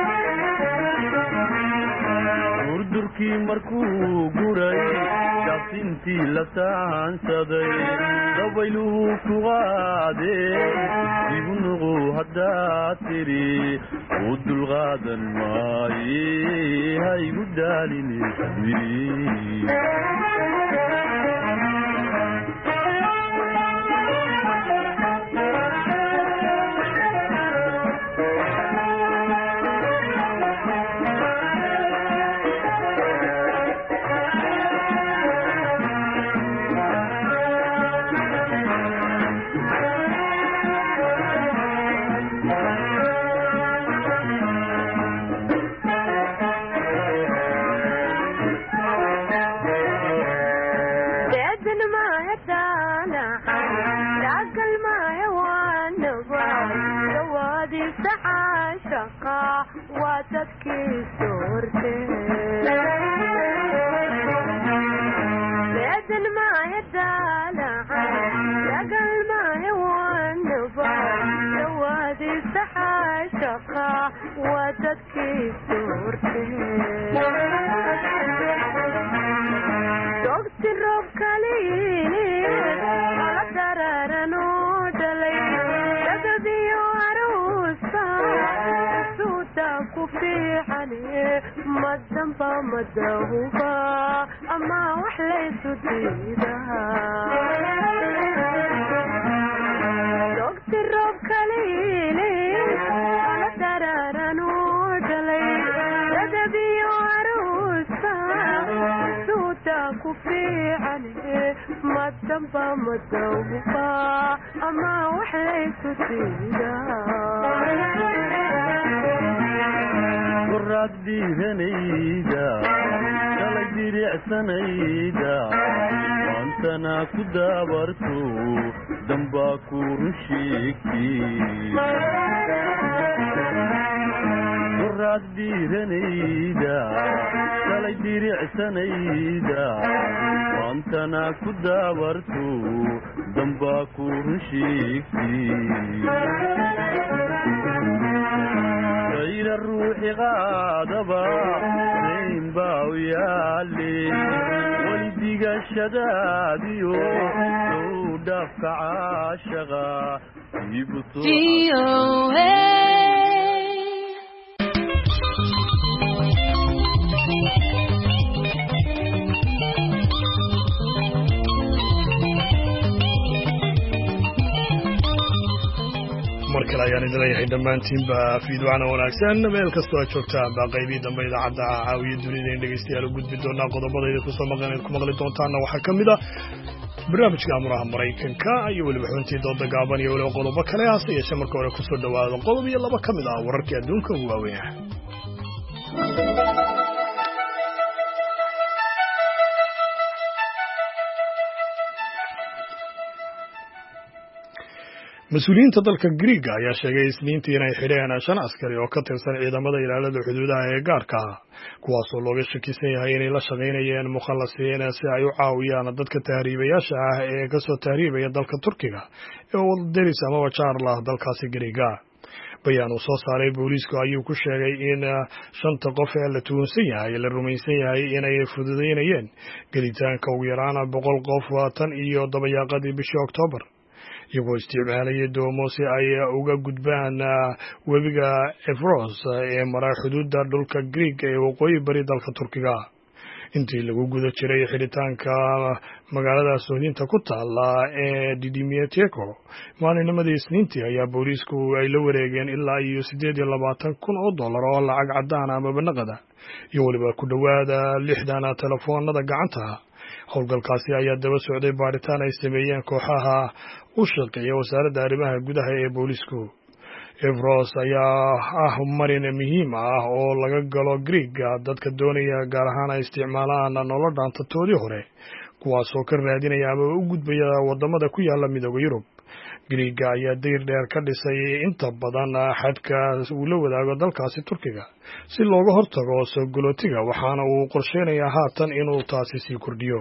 durdurkii markuu guray daqsintii la saansaday dabayluhu ku qaadeen ibnugu haddaad tidhi u dulqaadan maaye ha igu daalini mirigi dhaafka caashaqa igu markale ayaan idin leeyahay dhammaantiinba fiidwacna wanaagsan meel kastoo aad joogtaan baa qaybihii dambe idaacadda caawiya dunida in dhegaystayaal u gudbi doonaa qodobadayda kusoo maqan ku maqli doontaanna waxaa ka mid ah barnaamijka amuraha maraykanka iyo weliba xubintii dooda gaaban iyo weliba qodobo kale hase yeeshee marka hore kusoo dhawaado qodob iyo laba ka mid ah wararkii adduunka ugu waaweynah mas-uuliyiinta dalka Greega ayaa sheegay isniintii inay xidheen shan askari oo ka tirsan ciidamada ilaalada xuduudaha ee gaarka ah kuwaasoo looga shakisan yahay inay la shaqaynayeen mukhallasiin si ay u caawiyaan dadka tahriibayaasha ah ee ka soo tahriibaya dalka Turkiga ee wadaderis amaba jaarlah dalkaasi Greega bayaan uu soo saaray booliisku ayuu ku sheegay in shanta qof ee la tuhunsan yahay la rumaysan yahay inay fududeynayeen gelitaanka ugu yaraan boqol qof tan iyo dabayaaqadii bishii Oktoobar iyagoo isticmaalaya doomo si ay uga gudbaan webiga Evros ee mara xuduudda dhulka Greek ee waqooyi bari dalka Turkiga intii lagu guda jiray xidhitaanka magaalada soodinta ku taala ee Didimieteko maalinnimadii isniintii ayaa booliisku ay la wareegeen ilaa iyo siddeed iyo labaatan kun oo dollar oo lacag caddaan ama banaqada iyo weliba ku dhowaada lixdan telefoonada gacanta howlgalkaasi ayaa daba socday baaritaan ay sameeyeen kooxaha u shaqeeya wasaaradda arrimaha gudaha ee booliisku Evros ayaa ah marin muhiim ah oo laga galo Greega dadka doonaya gaar ahaan ay isticmaalaan nolol dhaantatoodii hore kuwaasoo ka raadinaya ama u gudbaya wadamada ku yaala midowga Yurub Greega ayaa dayr dheer ka dhisay inta badan xadka uu la wadaago dalkaasi Turkiga si looga hortago soo galootiga waxaana uu qorsheynayaa haatan inuu taasi sii kordhiyo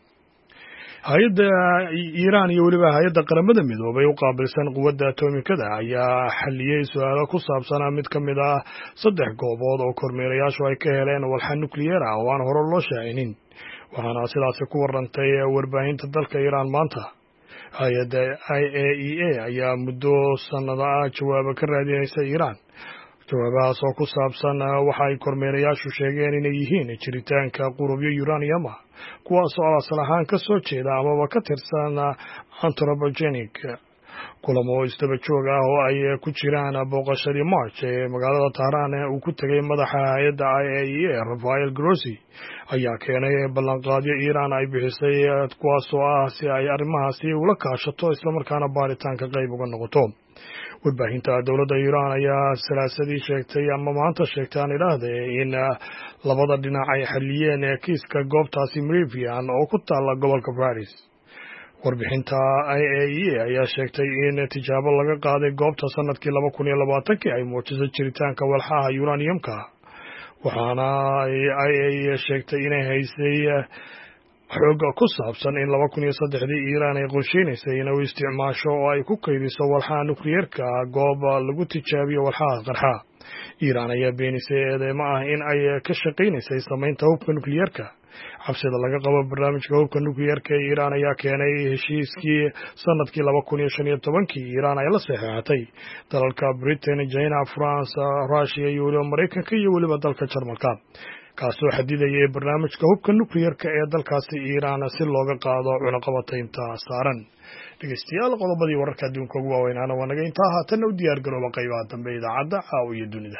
hay-adda Iiraan iyo weliba hay-adda qaramada midoobay u qaabilsan quwadda atomikada ayaa xalliyey su-aalo ku saabsan mid ka mid ah saddex goobood oo kormeerayaashu ay ka heleen walxa nukliyeer ah oo aan hore loo shaacinin waxaana sidaasi ku warantay warbaahinta dalka Iiraan maanta hay-adda I A E A ayaa muddo sanado ah jawaabo ka raadinaysa Iiraan jawaabahaas oo ku saabsan waxa ay kormeerayaashu sheegeen inay yihiin jiritaanka qurubyo uranium ah kuwaasoo asal ahaan ka soo jeeda amaba ka tirsan anthropogenic kulamo isdaba joog ah oo ay ku jiraan booqashadii March ee magaalada Tehran uu ku tagay madaxa hay-adda I A E A Rafael Grossi ayaa keenay ballanqaadyo Iiraan ay bixisay kuwaasoo ah si ay arrimahaasi ula kaashato islamarkaana baaritaanka qayb uga noqoto warbaahinta dowladda Iiraan ayaa salaasadii sheegtay ama maanta sheegtay aan idhaahdee in labada dhinac ay xalliyeen kiiska goobtaasi Meridian oo ku taala gobolka Paris warbixinta I A E A ayaa sheegtay in tijaabo laga qaaday goobta sanadkii laba kun iyo labaatankii ay muujisay jiritaanka walxaha uraniumka waxaana I A E A sheegtay inay haysay xoog ku saabsan in laba kun iyo saddexdii Iiraan ay qorsheynaysay inay isticmaasho oo ay ku kaydiso walxaha nukliyeerka goob lagu tijaabiyo walxaha qarxa Iiraan ayaa beenisay eedeymo ah in ay ka shaqaynaysay samaynta hubka nukliyeerka cabsida laga qabo barnaamijka hubka nukliyeerka ee Iiraan ayaa keenay heshiiskii sanadkii laba kun iyo shan iyo tobankii Iiraan ay la saxeexatay dalalka Britain, China, France, Russia iyo weliba Mareykanka iyo weliba dalka Jarmalka kaasoo xadidayay barnaamijka hubka nukliyeerka ee dalkaasi Iiraan si looga qaado cunaqabataynta saaran dhegeystayaal qodobadii wararka adduunka ugu waaweynaana waa naga intaa haatan u diyaar garooba qaybaha dambe idaacadda caawiya dunida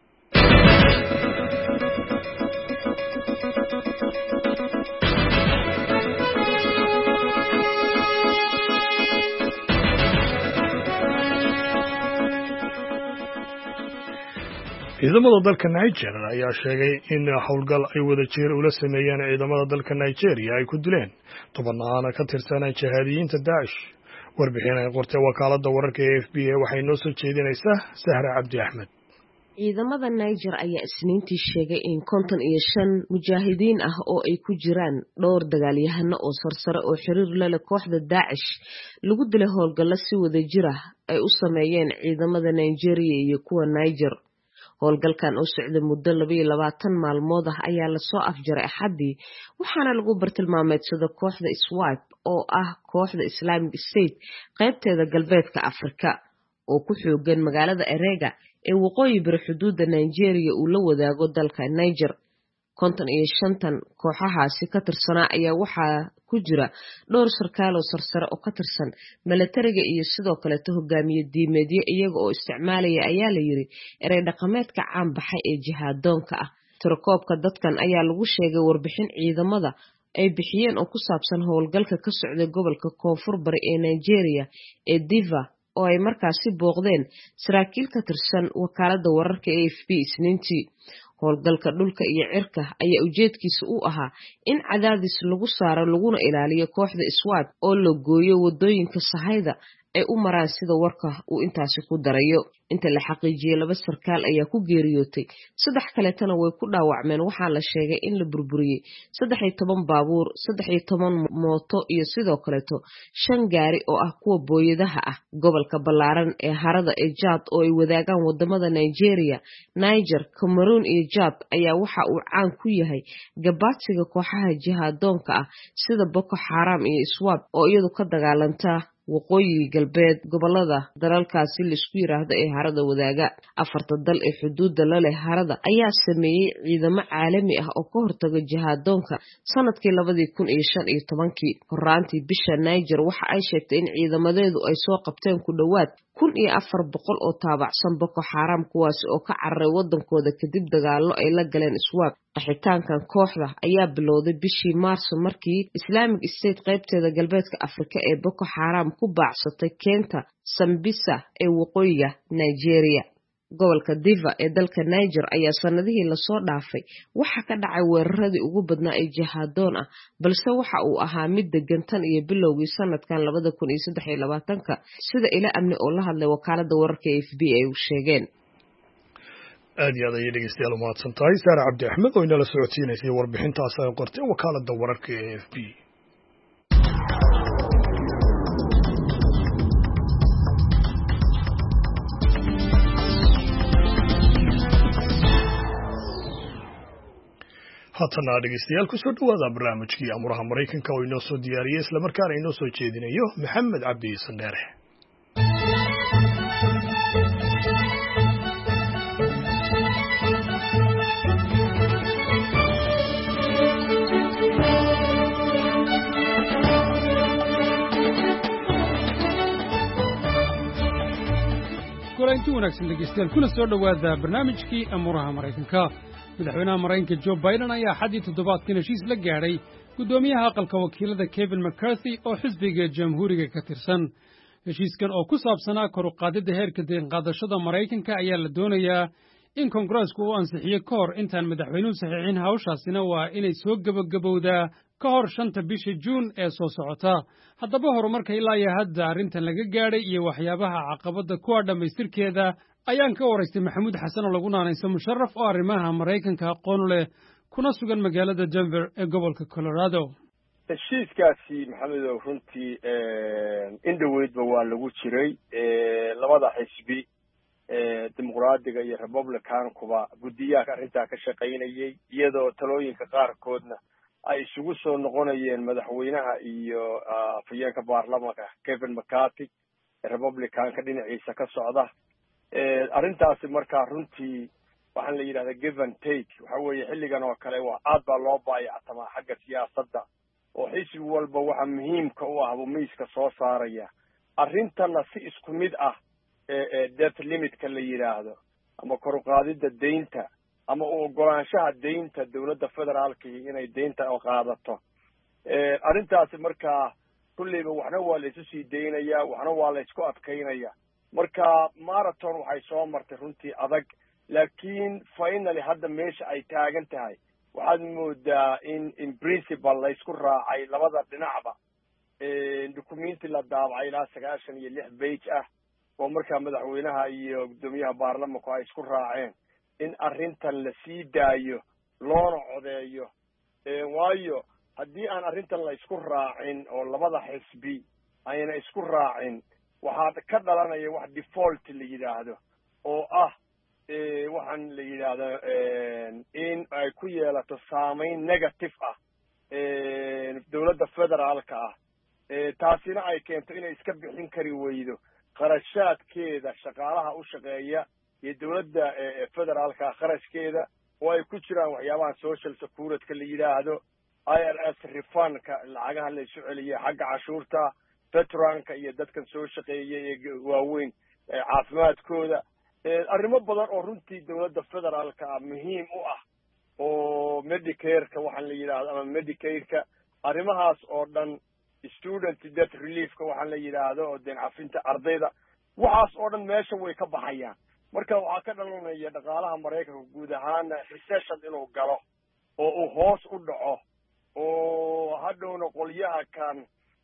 ciidamada dalka Niger ayaa sheegay in howlgal ay wada jir ula sameeyeen ciidamada dalka Nigeria ay ku dileen tobannaan ka tirsan jihaadiyiinta Daesh warbixin ay qortay wakaaladda wararka ee F B A waxay noo soo jeedinaysaa Sahra Cabdi Axmed ciidamada Niger ayaa isniintii sheegay in konton iyo shan mujaahidiin ah oo ay ku jiraan dhowr dagaalyahano oo sarsare oo xiriir la leh kooxda Daesh lagu dilay howlgallo si wada jir ah ay u sameeyeen ciidamada Nigeria iyo kuwa Niger howlgalkan oo socday muddo laba iyo labaatan maalmood ah ayaa la soo afjaray Axaddii waxaana lagu bartilmaameedsada kooxda Iswap oo ah kooxda Islamic State qaybteeda galbeedka Afrika oo ku xoogan magaalada Erega ee waqooyi bari xuduudda Nigeria uu la wadaago dalka Niger. konton iyo shantan kooxahaasi ka tirsanaa ayaa waxaa ku jira dhowr sarkaal oo sarsare oo ka tirsan milatariga iyo sidoo kale hogaamiye diimeedyo iyaga oo isticmaalaya ayaa la yiri erey dhaqameedka caan baxay ee jihaadoonka ah. tirakoobka dadkan ayaa lagu sheegay warbixin ciidamada ay bixiyeen oo ku saabsan howlgalka ka socday gobolka koonfur bari ee Nigeria ee Diva oo ay markaasi booqdeen saraakiil ka tirsan wakaaladda wararka A F P Isniintii. howlgalka dhulka iyo cirka ayaa ujeedkiisa u ahaa in cadaadis lagu saaro laguna ilaaliyo kooxda ISWAP oo la gooyo wadooyinka sahayda ay u maraan sida warka uu intaasi ku darayo. inta la xaqiijiyay laba sarkaal ayaa ku geeriyootay, saddex kaleetana way ku dhaawacmeen. waxaa la sheegay in la burburiyey saddex iyo toban baabuur, saddex iyo toban mooto iyo sidoo kaleeto shan gaari oo ah kuwa booyadaha ah. gobolka ballaaran ee harada ee Chad oo ay wadaagaan wadamada Nigeria, Niger, Cameroon iyo Chad ayaa waxa uu caan ku yahay gabaadsiga kooxaha jihaadoonka ah sida Boko Haram iyo ISWAP oo iyadu ka dagaalanta waqooyi galbeed gobolada dalalkaasi la isku yiraahdo ee harada wadaaga. afarta dal ee xuduudda la leh harada ayaa sameeyay ciidamo caalami ah oo ka hortaga jihaadoonka sanadkii labadii kun iyo shan iyo tobankii. horaantii bisha Niger waxa ay sheegtay in ciidamadeedu ay soo qabteen ku dhawaad kun iyo afar boqol oo taabacsan Boko Haram kuwaasi oo ka cararay wadankooda kadib dagaallo ay la galeen ISWAP. qaxitaankan kooxda ayaa bilowday bishii Maarso markii Islamic State qaybteeda galbeedka Afrika ee Boko Haram ku baacsatay keenta Sambisa ee waqooyiga Nigeria. gobolka Diva ee dalka Niger ayaa sanadihii la soo dhaafay waxa ka dhacay weeraradii ugu badnaa ee jihaadoon ah, balse waxa uu ahaa mid degan tan iyo bilowgii sanadkan labada kun iyo saddex iyo labaatanka sida ila amni oo la hadlay wakaaladda wararka A F P ay u sheegeen. aad iyo aad ayay dhegeystayaal u mahadsan tahay Saare Cabdi Axmed oo inala socodsiinaysay warbixintaas ay qortay wakaaladda wararka ee A F P. haatana dhegeystayaal kusoo dhawaada barnaamijkii amuraha Maraykanka oo inoo soo diyaariyay isla markaana inoo soo jeedinayo Maxamed Cabdi Sandheere. kulanti wanaagsan dhegeystayaal kuna soo dhawaada barnaamijkii amuraha Maraykanka. madaxweynaha Maraykanka Joe Biden ayaa xadii toddobaadkan heshiis la gaadhay guddoomiyaha aqalka wakiilada Kevin McCarthy oo xisbiga jamhuuriga ka tirsan. heshiiskan oo ku saabsanaa kor u qaadidda heerka deyn qaadashada Maraykanka ayaa la doonayaa in Koongareesku uu ansixiyo ka hor intaan madaxweynuhu saxiixin. hawshaasina waa inay soo gabagabowdaa ka hor shanta bisha Juun ee soo socota. haddaba horumarka ilaa iyo hadda arrintan laga gaadhay iyo waxyaabaha caqabadda kuwa dhammaystirkeeda ayaan ka waraystay Maxamuud Xasan oo lagu naanayso musharraf oo arrimaha Maraykanka aqoon leh kuna sugan magaalada Denver ee gobolka Colorado. heshiiskaasi maxamedow runtii in dhaweydba waa lagu jiray labada xisbi dimuqraadiga iyo republicankuba guddiyaha arrintaa ka shaqaynayay iyadoo talooyinka qaarkoodna ay isugu soo noqonayeen madaxweynaha iyo afhayeenka baarlamaanka Kevin McCarthy republicanka dhinaciisa ka socda. arrintaasi markaa runtii waxaan la yidhahdaa give and take waxa weeye xilligan oo kale waa aad baa loo baayactamaa xagga siyaasadda oo xisbi walba waxa muhiimka u ah buu miiska soo saaraya. arrintanna si isku mid ah debt limitka la yidhaahdo ama kor u qaadidda deynta ama u ogolaanshaha deynta dowladda federaalka inay deynta qaadato. arrintaasi markaa kulliba waxna waa la isu sii deynayaa waxna waa la isku adkaynaya. marka marathon waxay soo martay runtii adag, laakiin finally hadda meesha ay taagan tahay waxaad moodaa in in principle la isku raacay labada dhinacba. documenti la daabacay ilaa sagaashan iyo lix page ah oo markaa madaxweynaha iyo guddoomiyaha baarlamaanku ay isku raaceen in arrintan la sii daayo loona codeeyo. waayo haddii aan arrintan la isku raacin oo labada xisbi ayna isku raacin waxaa ka dhalanaya wax default la yidhaahdo oo ah waxaan la yidhaahdo in ay ku yeelato saamayn negative ah dowladda federaalka ah taasina ay keento inay iska bixin kari weydo qarashaadkeeda shaqaalaha u shaqeeya iyo dowladda federaalka kharashkeeda oo ay ku jiraan waxyaabaha social securityka la yidhaahdo I R S refundka lacagaha la isu celiya xagga cashuurta veteranka iyo dadkan soo shaqeeyay ee waaweyn caafimaadkooda arrimo badan oo runtii dowladda federaalka muhiim u ah oo medicareka waxaan la yidhaahdo ama medicaideka arrimahaas oo dhan student debt reliefka waxaan la yidhaahdo oo deen cafinta ardayda waxaas oo dhan meesha way ka baxayaan marka waxaa ka dhalanaya dhaqaalaha maraykanka guud ahaana recession inuu galo oo uu hoos u dhaco oo hadhowna qolyaha kan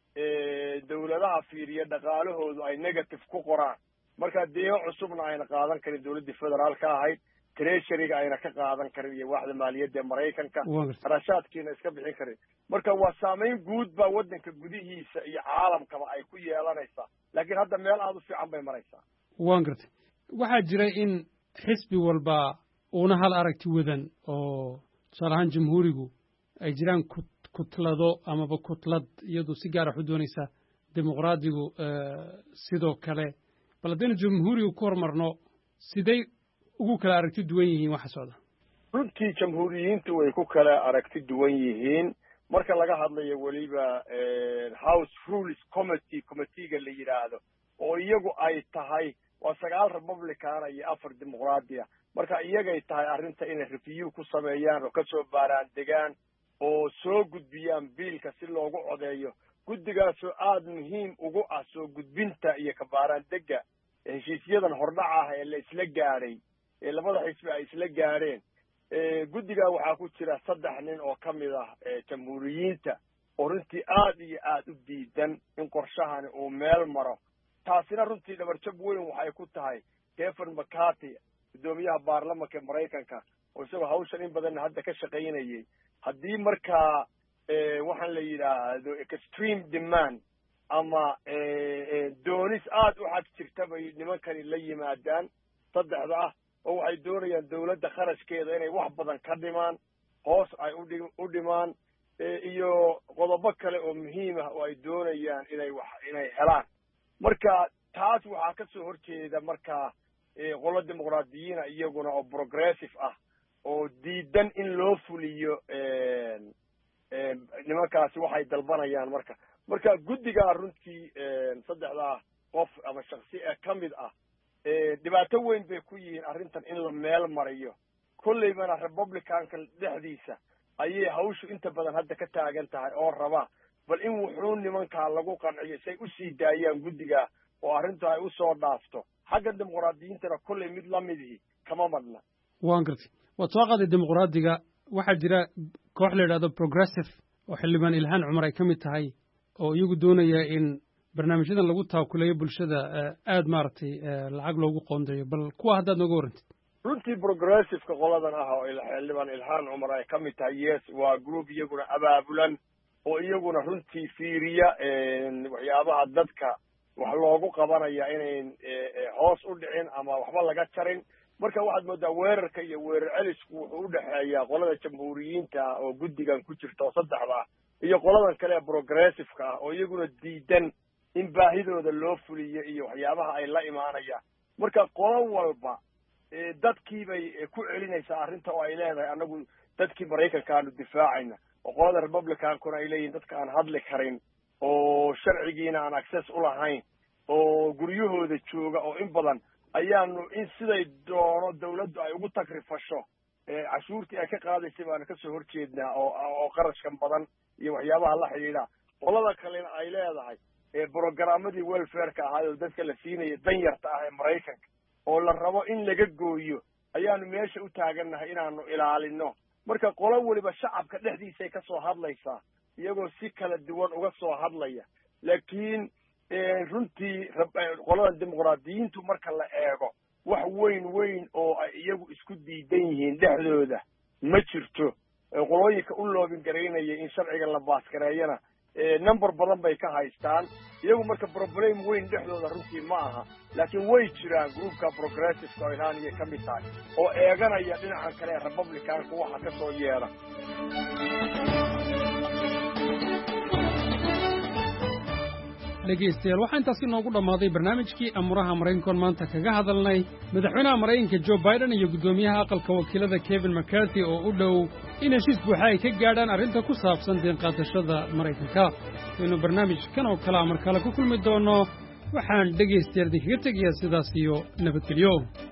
dowladaha fiiriya dhaqaalahoodu ay negative ku qoraan marka deeyo cusubna ayna qaadan karin dowladdii federaalka ahayd treasuryga ayna ka qaadan karin iyo waaxda maaliyadda ee maraykanka qarashaadkiina iska bixin karin marka waa saamayn guud baa waddanka gudihiisa iyo caalamkaba ay ku yeelanaysaa laakiin hadda meel aada u fiican bay maraysaa waan gartay waxaa jira in xisbi walba uuna hal aragti wadan oo tusaale ahaan jamhuurigu ay jiraan kutlado amaba kutlad iyadu si gaar wax u doonaysa dimuqraadigu sidoo kale bal haddaynu jamhuurigu ku hormarno siday ugu kala aragti duwan yihiin waxa socda runtii jamhuuriyiintu way ku kala aragti duwan yihiin marka laga hadlayo weliba house rules committee committeega la yidhaahdo oo iyagu ay tahay waa sagaal republicana iyo afar dimuqraadiya marka iyagay tahay arrinta inay review ku sameeyaan oo kasoo baaraan degaan oo soo gudbiyaan biilka si loogu codeeyo guddigaasoo aada muhiim ugu ah soo gudbinta iyo kabaaraan dega heshiisyadan hordhac ah ee la isla gaadhay ee labada xisbi ay isla gaadheen guddigaa waxaa ku jira saddex nin oo ka mid ah jamhuuriyiinta oo runtii aada iyo aada u diidan in qorshahani uu meel maro taasina runtii dhabarjab weyn waxay ku tahay Kevin McCarthy guddoomiyaha baarlamanka maraykanka oo isagoo hawshan in badan hadda ka shaqaynayay haddii markaa waxaan la yidhaahdo extreme demand ama doonis aada u xag jirta bay nimankani la yimaadaan saddexda ah oo waxay doonayaan dowladda kharashkeeda inay wax badan ka dhimaan hoos ay udhi u dhimaan iyo qodobo kale oo muhiim ah oo ay doonayaan inay wax inay helaan marka taas waxaa ka soo horjeeda markaa qolo dimuqraadiyiina iyaguna oo progressive ah oo diidan in loo fuliyo nimankaasi waxay dalbanayaan marka marka guddigaa runtii saddexdaa qof ama shaksi ee ka mid ah dhibaato weyn bay ku yihiin arrintan in la meel mariyo kolleybana republicanka dhexdiisa ayay hawshu inta badan hadda ka taagan tahay oo raba bal in wuxuu nimankaa lagu qanciyo say u sii daayaan guddiga oo arrintu ay u soo dhaafto xagga dimuqraadiyiintana kolley mid la midihii kama madna waan gartay waad soo qaaday dimuqraadiga waxaa jira koox la yidhahdo progressive oo xildhibaan ilhaan cumar ay ka mid tahay oo iyagu doonaya in barnaamijyadan lagu taakuleeyo bulshada aada maaragtay lacag loogu qoondeeyo bal kuwa haddaad nooga warrantid runtii progressiveka qoladan ah oo xildhibaan ilhaan cumar ay ka mid tahay yes waa group iyaguna abaabulan oo iyaguna runtii fiiriya waxyaabaha dadka wax loogu qabanaya inayn hoos u dhicin ama waxba laga jarin marka waxaad moodaa weerarka iyo weerar celisku wuxuu u dhexeeyaa qolada jamhuuriyiinta ah oo guddigan ku jirta oo saddexda ah iyo qoladan kale ee progressiveka ah oo iyaguna diidan in baahidooda loo fuliyo iyo waxyaabaha ay la imaanayaan marka qolo walba dadkii bay ku celinaysaa arrinta oo ay leedahay annagu dadkii maraykanka aanu difaacayna oo qolada republicankuna ay leeyihin dadka aan hadli karin oo sharcigiina aan access u lahayn oo guryahooda jooga oo in badan ayaanu in siday doono dawladdu ay ugu tagrifasho cashuurtii ay ka qaadaysay baanu kasoo horjeednaa oo oo qarashkan badan iyo waxyaabaha la xidhiidha qolada kalena ay leedahay brogrammadii welfareka ahaay oo dadka la siinaya danyarta ah ee maraykanka oo la rabo in laga gooyo ayaanu meesha u taagannahay inaanu ilaalino marka qolo weliba shacabka dhexdiisay ka soo hadlaysaa iyagoo si kala duwan uga soo hadlaya laakiin runtii qoladan dimuqraadiyiintu marka la eego wax weyn weyn oo ay iyagu isku diidan yihiin dhexdooda ma jirto qolooyinka u loobin garaynaya in sharciga la baaskareeyana number badan bay ka haystaan iyagu marka problem weyn dhexdooda runtii ma aha laakiin way jiraan groupka progressiveka oo ilhaaniyay ka mid tahay oo eeganaya dhinacan kale ee republicanka waxa ka soo yeedha dhegaystayaal waxaa intaasi noogu dhammaaday barnaamijkii amuraha maraykankoon maanta kaga hadalnay madaxweynaha maraykanka joe biden iyo guddoomiyaha aqalka wakiilada kevin mccarthy oo u dhow in heshiis buuxa ay ka gaadhaan arrinta ku saabsan deenqaadashada maraykanka waynu barnaamijkan oo kalea mar kale ku kulmi doonno waxaan dhegaystayaal idinkaga tegayaa sidaas iyo nabadgelyo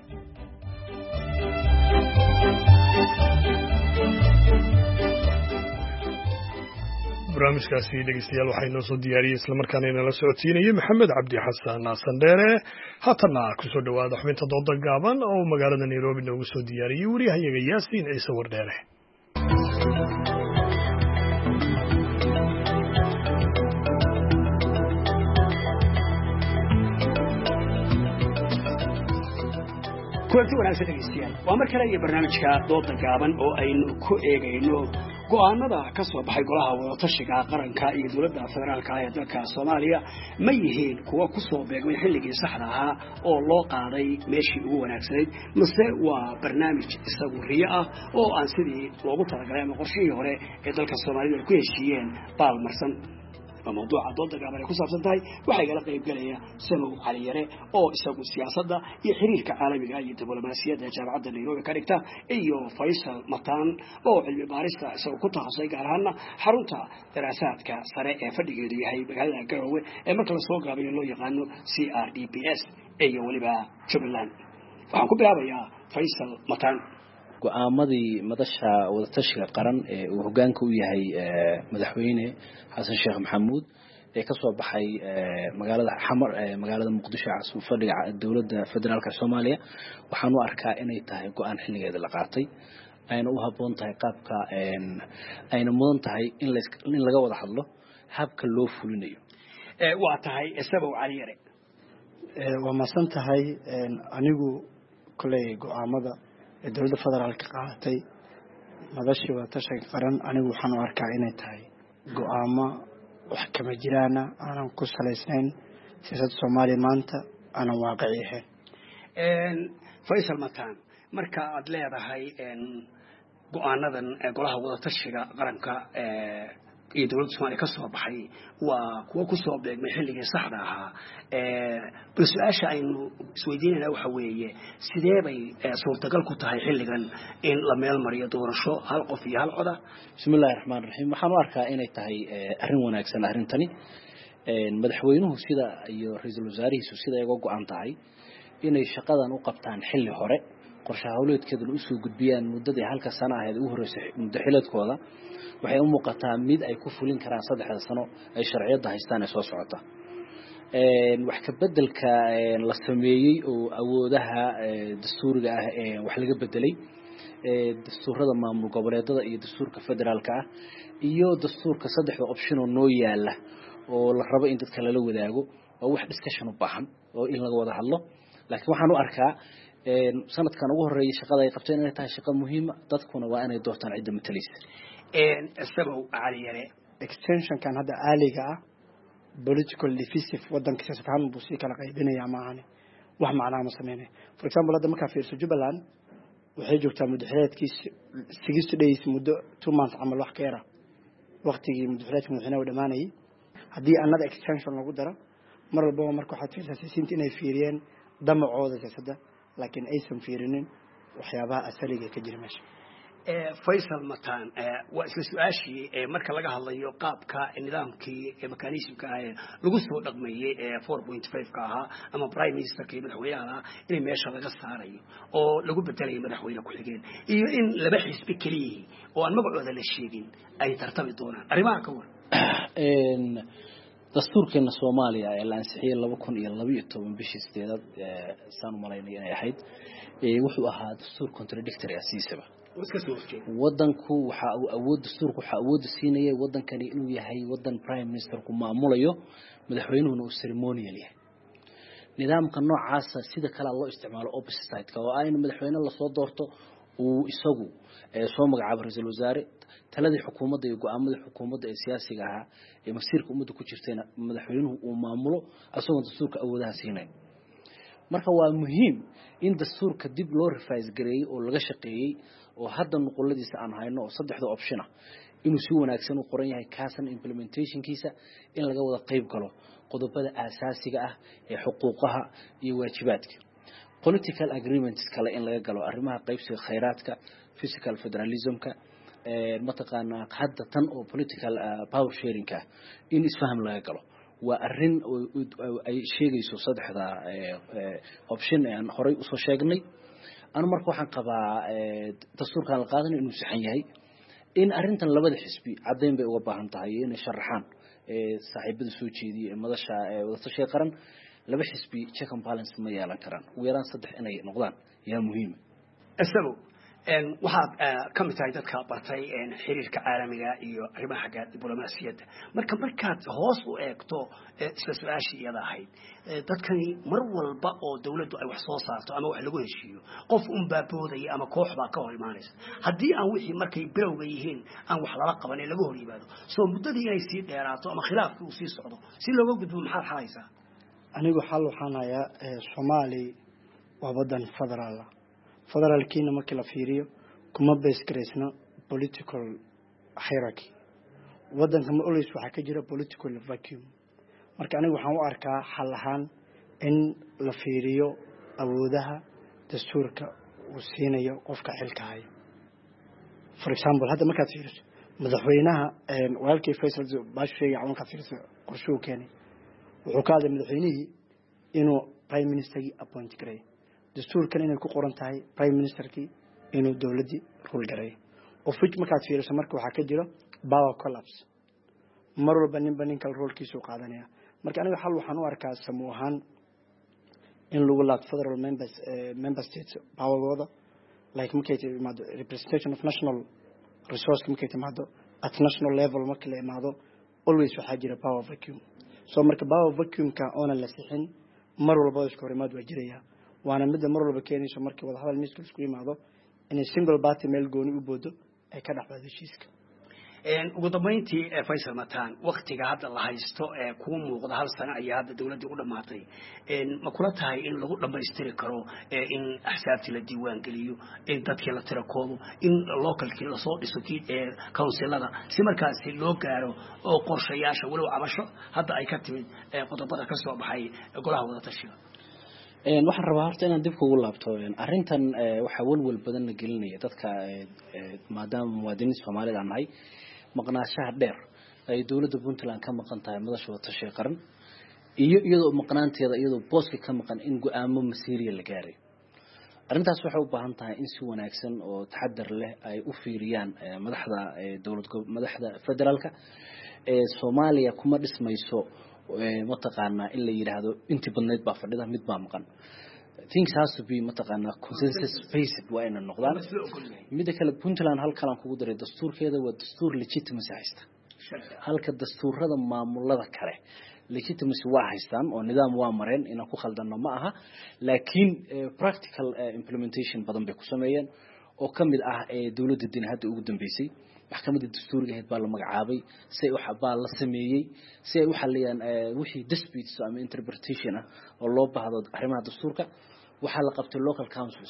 barnaamijkaasi dhegeystayaal waxaa inoo soo diyaariyey islamarkaana inala socodsiinayey maxamed cabdi xasan sandheere haatanna kusoo dhowaada xubinta dooda gaaban oo magaalada nairobi noogu soo diyaariyey wariyahayaga yaasiin ciise wardheere kulanti wanaagsan dhegeystayaal waa mar kale iyo barnaamijka dooda gaaban oo aynu ku eegayno go'aanada ka soo baxay golaha wadatashiga qaranka iyo dowladda federaalka ee dalka Soomaaliya ma yihiin kuwa ku soo beegmay xilligii saxda ahaa oo loo qaaday meeshii ugu wanaagsanayd mise waa barnaamij isagu riyo ah oo aan sidii loogu talagalay ama qorshihii hore ee dalka Soomaaliya ku heshiiyeen baalmarsan موضوع ضد قبل كوسا بسنتاي waxay kala qayb galaya Sanow Cali Yare oo isagu siyaasadda iyo xiriirka caalamiga iyo diblomaasiyadda jaamacadda Nairobi ka dhigta iyo Faisal Matan oo cilmi baarista isagu ku taxasay gaar ahaan xarunta daraasaadka sare ee fadhigeedu yahay magaalada Garowe ee marka la soo gaabiyo loo yaqaan C R D P S iyo waliba Jubaland waxaan ku bilaabayaa Faisal Matan go'aamadii madasha wadatashiga qaran ee uu hoggaanka u yahay madaxweyne xasan sheekh maxamuud ee ka soo baxay magaalada xamar magaalada muqdisho caasimad fadhiga dowladda federaalka Soomaaliya waxaan u arkaa inay tahay go'aan xilligeeda la qaatay ayna u haboon tahay qaabka ayna mudan tahay in la in laga wada hadlo habka loo fulinayo ee waa tahay Sanow Cali Yare ee waa masan tahay anigu kulay go'aamada dowladda federaalka qaadatay madashii wadatashiga qaran anigu waxaan u arkaa inay tahay go'aamo wax kama jiraan aanan ku salaysnayn siyaasadda Soomaaliya maanta aanan waaqici ahayn een Faisal Matan marka aad leedahay een go'aanadan golaha wadatashiga qaranka ee iyo dowladda Soomaaliya ka soo baxay waa kuwa ku soo beegmay xilligii saxda ahaa ee bal su'aasha aynu isweydiinayna waxa weeye sidee bay suurtagal ku tahay xilligan in la meel mariyo doorasho hal qof iyo hal coda bismillaahir rahmaanir rahiim waxaan u arkaa inay tahay arrin wanaagsan arrintani ee madaxweynuhu sida iyo ra'iisul wasaarihiisu sida ay uga go'an tahay inay shaqadan u qabtaan xilli hore qorshe hawleedkeeda u soo gudbiyaan muddadii halka sano ahayd ugu horeysay muddo xileedkooda waxay u muuqataa mid ay ku fulin karaan saddexda sano ay sharciyada haystaan ee soo socota een wax ka bedelka la sameeyay oo awoodaha dastuuriga ah ee wax laga bedelay ee dastuurada maamul goboleedada iyo dastuurka federaalka ah iyo dastuurka saddexda option oo noo yaala oo la rabo in dadka lala wadaago oo wax discussion u baahan oo in laga wada hadlo laakiin waxaan u arkaa een sanadkan ugu horeeyay shaqada ay qabteen inay tahay shaqo muhiim ah dadkuna waa inay doortaan cidda matalaysa een Sanow Cali Yare extension kan hada aaliga ah political divisive wadanka siyaasadda ahaan buu si kala qaybinaya maahan wax macna ma sameeyay for example hadda marka fiirso Jubaland waxay joogtaa muddaxileedkiisa six days muddo two months amal wax ka yara waqtigii muddaxileedka madaxweynaha u dhamaanayay haddii another extension lagu daro mar walba marka waxaad fiirsataa siinta inay fiiriyeen damacooda siyaasadda laakiin aysan fiirinin waxyaabaha asaliga ka jira meesha ee Faisal Matan ee waa isla su'aashii ee marka laga hadlayo qaabka nidaamkii ee mechanismka ah lagu soo dhaqmeeyay ee four point five ka ahaa ama prime minister kii madaxweynaha in meesha laga saarayo oo lagu bedelayo madaxweyne ku xigeen iyo in laba xisbi kaliya oo aan magacooda la sheegin ay tartami doonaan arrimaha ka war een dastuurkeena Soomaaliya ee la ansixiyay laba kun iyo laba iyo toban bishii sideedad ee saan malaynay inay ahayd ee wuxuu ahaa dastuur contradictory asiisaba wadanku waxa uu awood dastuurku waxa awood siinayay wadankani inuu yahay wadan prime minister ku maamulayo madaxweynuhuna uu ceremonial yahay nidaamka noocaas sida kala loo isticmaalo opposite side ka oo ay madaxweyne la soo doorto uu isagu ee soo magacaabo ra'iisul wasaare taladii xukuumadda iyo go'aamadii xukuumadda ee siyaasiga ah ee masiirka ummadda ku jirtayna madaxweynuhu uu maamulo asagoo dastuurka awoodaha siinay marka waa muhiim in dastuurka dib loo revise gareeyay oo laga shaqeeyay oo hadda nuquladiisa aan hayno oo saddexda option ah inuu si wanaagsan u qoran yahay kaasan implementationkiisa in laga wada qayb galo qodobada aasaasiga ah ee xuquuqaha iyo waajibaadka political agreements kale in laga galo arrimaha qaybsiga khayraadka physical federalismka ee mataqaana hadda tan oo political power sharing ka in isfaham laga galo waa arrin ay sheegayso saddexda option aan horay u soo sheegnay anu marka waxaan qabaa dastuurkan la qaadanay inuu saxan yahay in arrintan labada xisbi cadeyn bay uga baahan tahay inay sharaxaan saaxiibada soo jeediyay ee madasha wadatashiga qaran laba xisbi check and balance ma yeelan karaan ugu yaraan saddex inay noqdaan yaa muhiim asabo een waxaad ka mid tahay dadka bartay een xiriirka caalamiga iyo arrimaha xagga diblomaasiyadda marka markaad hoos u eegto isla su'aashii iyada ahayd dadkani mar walba oo dawladdu ay wax soo saarto ama wax lagu heshiiyo qof un baa boodaya ama koox baa ka hor imaanaysa haddii aan wixii markay bilowga yihiin aan wax lala qaban ee laga hor yimaado soo muddadii inay sii dheeraato ama khilaafkii uu sii socdo si looga gudbo maxaad xalaysaa anigu xal waxaan hayaa Soomaali waa wadan federaal federaalkiina markii la fiiriyo kuma base gareysna political hierarchy wadanka ma oleys waxa ka jira political vacuum marka anigu waxaan u arkaa xal ahaan in la fiiriyo awoodaha dastuurka uu siinayo qofka xilka haya for example hadda markaad fiiriso madaxweynaha walaalkii Faisal Baash sheegay aan ka fiirso qorshuhu keenay wuxuu ka hadlay madaxweynihii inuu prime ministerkii appoint gareeyo dastuurkan inay ku qoran tahay prime ministerkii inuu dawladii rule gareeyo oo fij markaad fiiriso marka waxa ka jira power collapse mar walba ninba ninka roolkiisu qaadanaya marka aniga xal waxaan u arkaa samu ahaan in lagu laad federal members member states powergooda like markay timaado representation of national resource markay timaado at national level markay la imaado always waxa jira power vacuum so marka power vacuum ka oona la sixin mar walba isku horimaad waa jiraya waana mid mar walba keenayso markii wada hadal miiska isku yimaado in single party meel gooni u boodo ay ka dhaxbado heshiiska een ugu dambeyntii Faisal Mataan waqtiga hadda la haysto ee ku muuqda hal sano ayaa hadda dawladdu u dhamaatay een ma kula tahay in lagu dhameystiri karo in axsaabtii la diiwaan geliyo in dadkii la tira koobo in localkii la soo dhiso kii ee councilada si markaas loo gaaro oo qorshayaasha walow cabasho hadda ay ka timid qodobada ka soo baxay golaha wada tashiga een waxaan rabaa horta inaan dib ugu laabto arrintan waxa walwal badan la gelinaya dadka maadaama muwaadiniin Soomaaliyeed aan nahay maqnaashaha dheer ay dawladda Puntland ka maqan tahay madasha wadatashiga qaran iyo iyadoo maqnaanteeda iyadoo booska ka maqan in go'aamo masiiriya la gaaray arrintaas waxay u baahan tahay in si wanaagsan oo taxadar leh ay u fiiriyaan madaxda dawlad madaxda federaalka ee Soomaaliya kuma dhismayso mataqaana in la yiraahdo intii badneed baa fadhida mid baa maqan things has to be mataqaana consensus based waa inay noqdaan mid kale Puntland halkan aan kugu daray dastuurkeeda waa dastuur legitimacy haysta halka dastuurada maamulada kale legitimacy waa haystaan oo nidaam waa mareen inaan ku khaldano ma aha laakiin practical implementation badan bay ku sameeyeen oo kamid ah dawladda din hadda ugu dambeysay maxkamadda dastuuriga ahayd baa la magacaabay si waxa baa la sameeyay si ay u xaliyaan wixii disputes ama interpretation ah oo loo baahdo arrimaha dastuurka waxa la qabtay local councils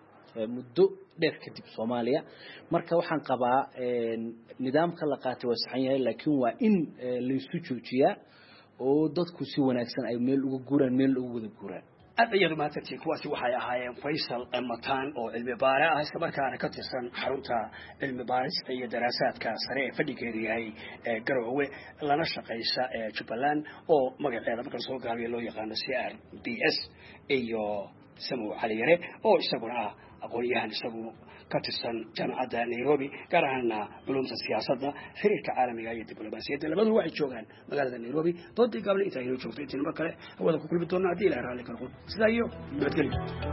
muddo dheer kadib Soomaaliya marka waxaan qabaa nidaamka la qaatay waa saxan yahay laakiin waa in la isu joojiyaa oo dadku si wanaagsan ay meel ugu guuraan meel ugu wada guuraan aad ayadu maantay kuwaasi waxay ahaayeen Faisal Mataan oo cilmi baare ah isla markaana ka tirsan xarunta cilmi baarista iyo daraasaadka sare ee fadhigeedu yahay Garowe lana shaqeysa Jubbaland oo magaceeda marka soo gaabiyo loo yaqaan C R D S iyo Samu Caliyare oo isaguna ah aqoonyahan isagu ka tirsan jaamacadda Nairobi gaar ahaan culumta siyaasadda xiriirka caalamiga iyo diblomaasiyadda labadu waxay joogaan magaalada Nairobi doodii gaabla inta ay joogtay intii mar kale wada ku kulmi doonaa hadii la raali karo sidaa iyo nabadgelyo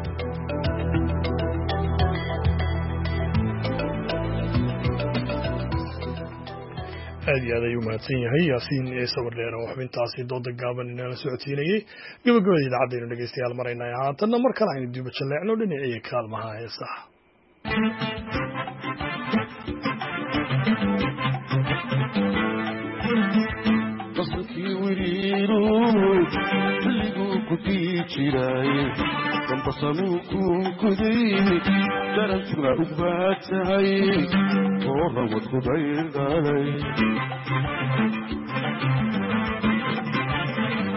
aad iyo aad ayuu mahadsan yahay yaasiin ee sawirleena oo xubintaasi dooda gaaban inala socodsiinayay gabagabada idaacaddeenu dhegeystayaal maraynay haatanna mar kale aynu duuba jalleecno dhinacii kaalmaha heesaha qasabkii wiriiru xilliguu ku dii jiray dambasanuu kuunkuday darantuna u baad tahay oo rawad kubayr dhalay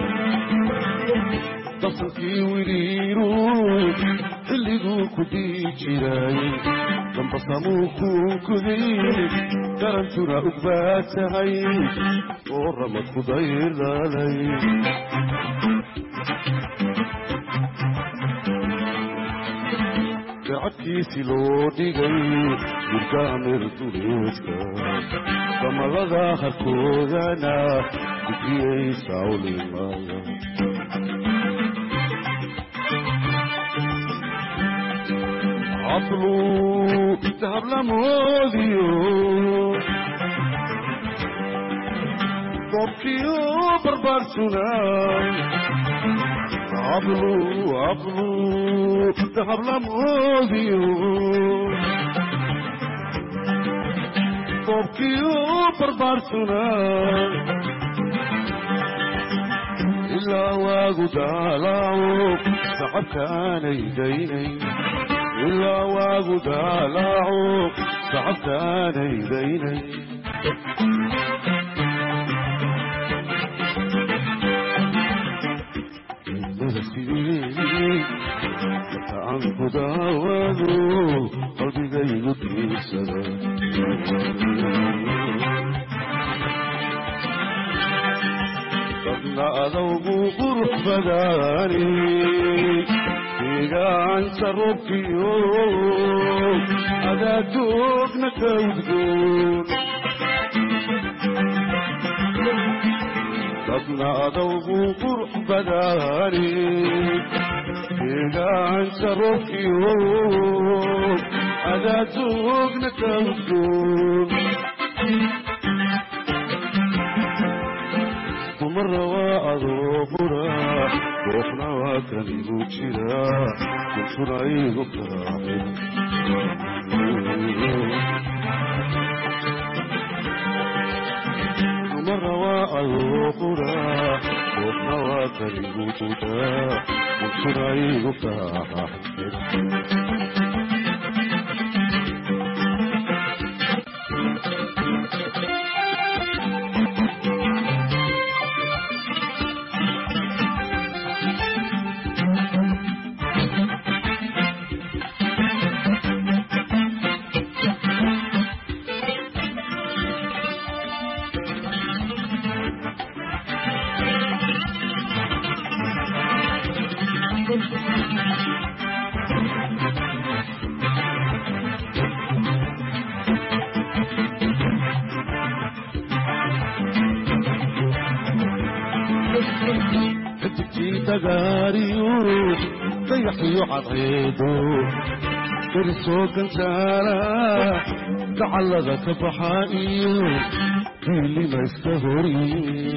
qasankii wiriiru xilliguu ku dii jiray dambasamuu kuunkuday garantuna ugbaa tahay oo ramad ku daydhalay gacadkiisi loo dhigay murgaamir duleedka damalada harkoodana gudiyey sawlimaya cablu dahab lamoodiyo dobkiyo barbaarsunay cablu cablu dahab lamoodiyo dobkiyo barbaarsunay ilaa waagu daalaaco sacabkaanay daynay ilaa waagu daalaaco sacabkaanay daynay aan ku daawado qalbigaygu diirsada dadna adawgu qurux badaani deegaanka roobkiyo adaa doogna ka udgoon dadna adawgu qurux badaani deegaanka roobkiyo adaa doogna ka udgoon dumarna waa adoo qura goofna waa kan igu jira kuntuna igu karaacay dumarna waa adoo qura goofna waa kan igu jira kuntuna igu karaacay dayaxyo cadceedo darisoo gantaala dacallada ka baxa iyo diilima iska horyimi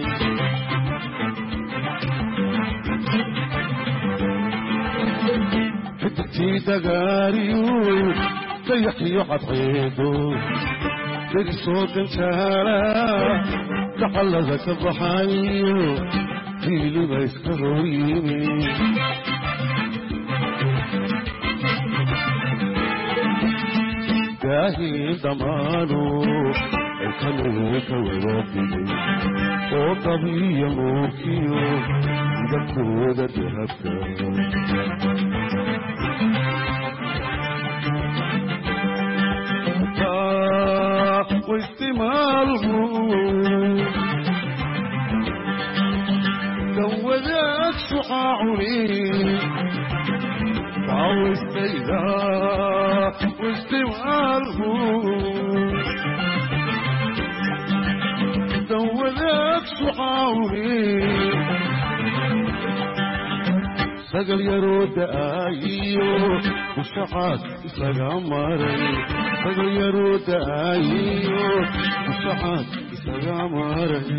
xidigtii dagaariyo dayaxyo cadceedo darisoo gantaala dacallada ka baxa iyo diilima iska horyimi daahiin dhammaanu ay kanuuka wadadigay oo dabiya nuurkiyo midabkooda dahabka waistimaalhu kan wadaag shucaacuni عاوزتيها واستمعاله دولاك شعاوري سقل يرود آيو وشعات سقامري سقل يرود آيو وشعات سقامري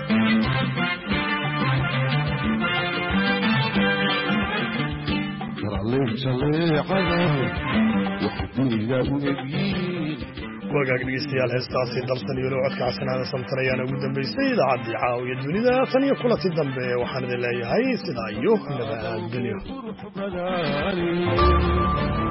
wagaag dhegeystayaal heestaasi dalsan iyo codka casanaada samtan ayaana ugu dambaysay idaacaddii caawiya dunida tan iyo kulanti dambe waxaan idin leeyahay sidaa iyo nabadgelyo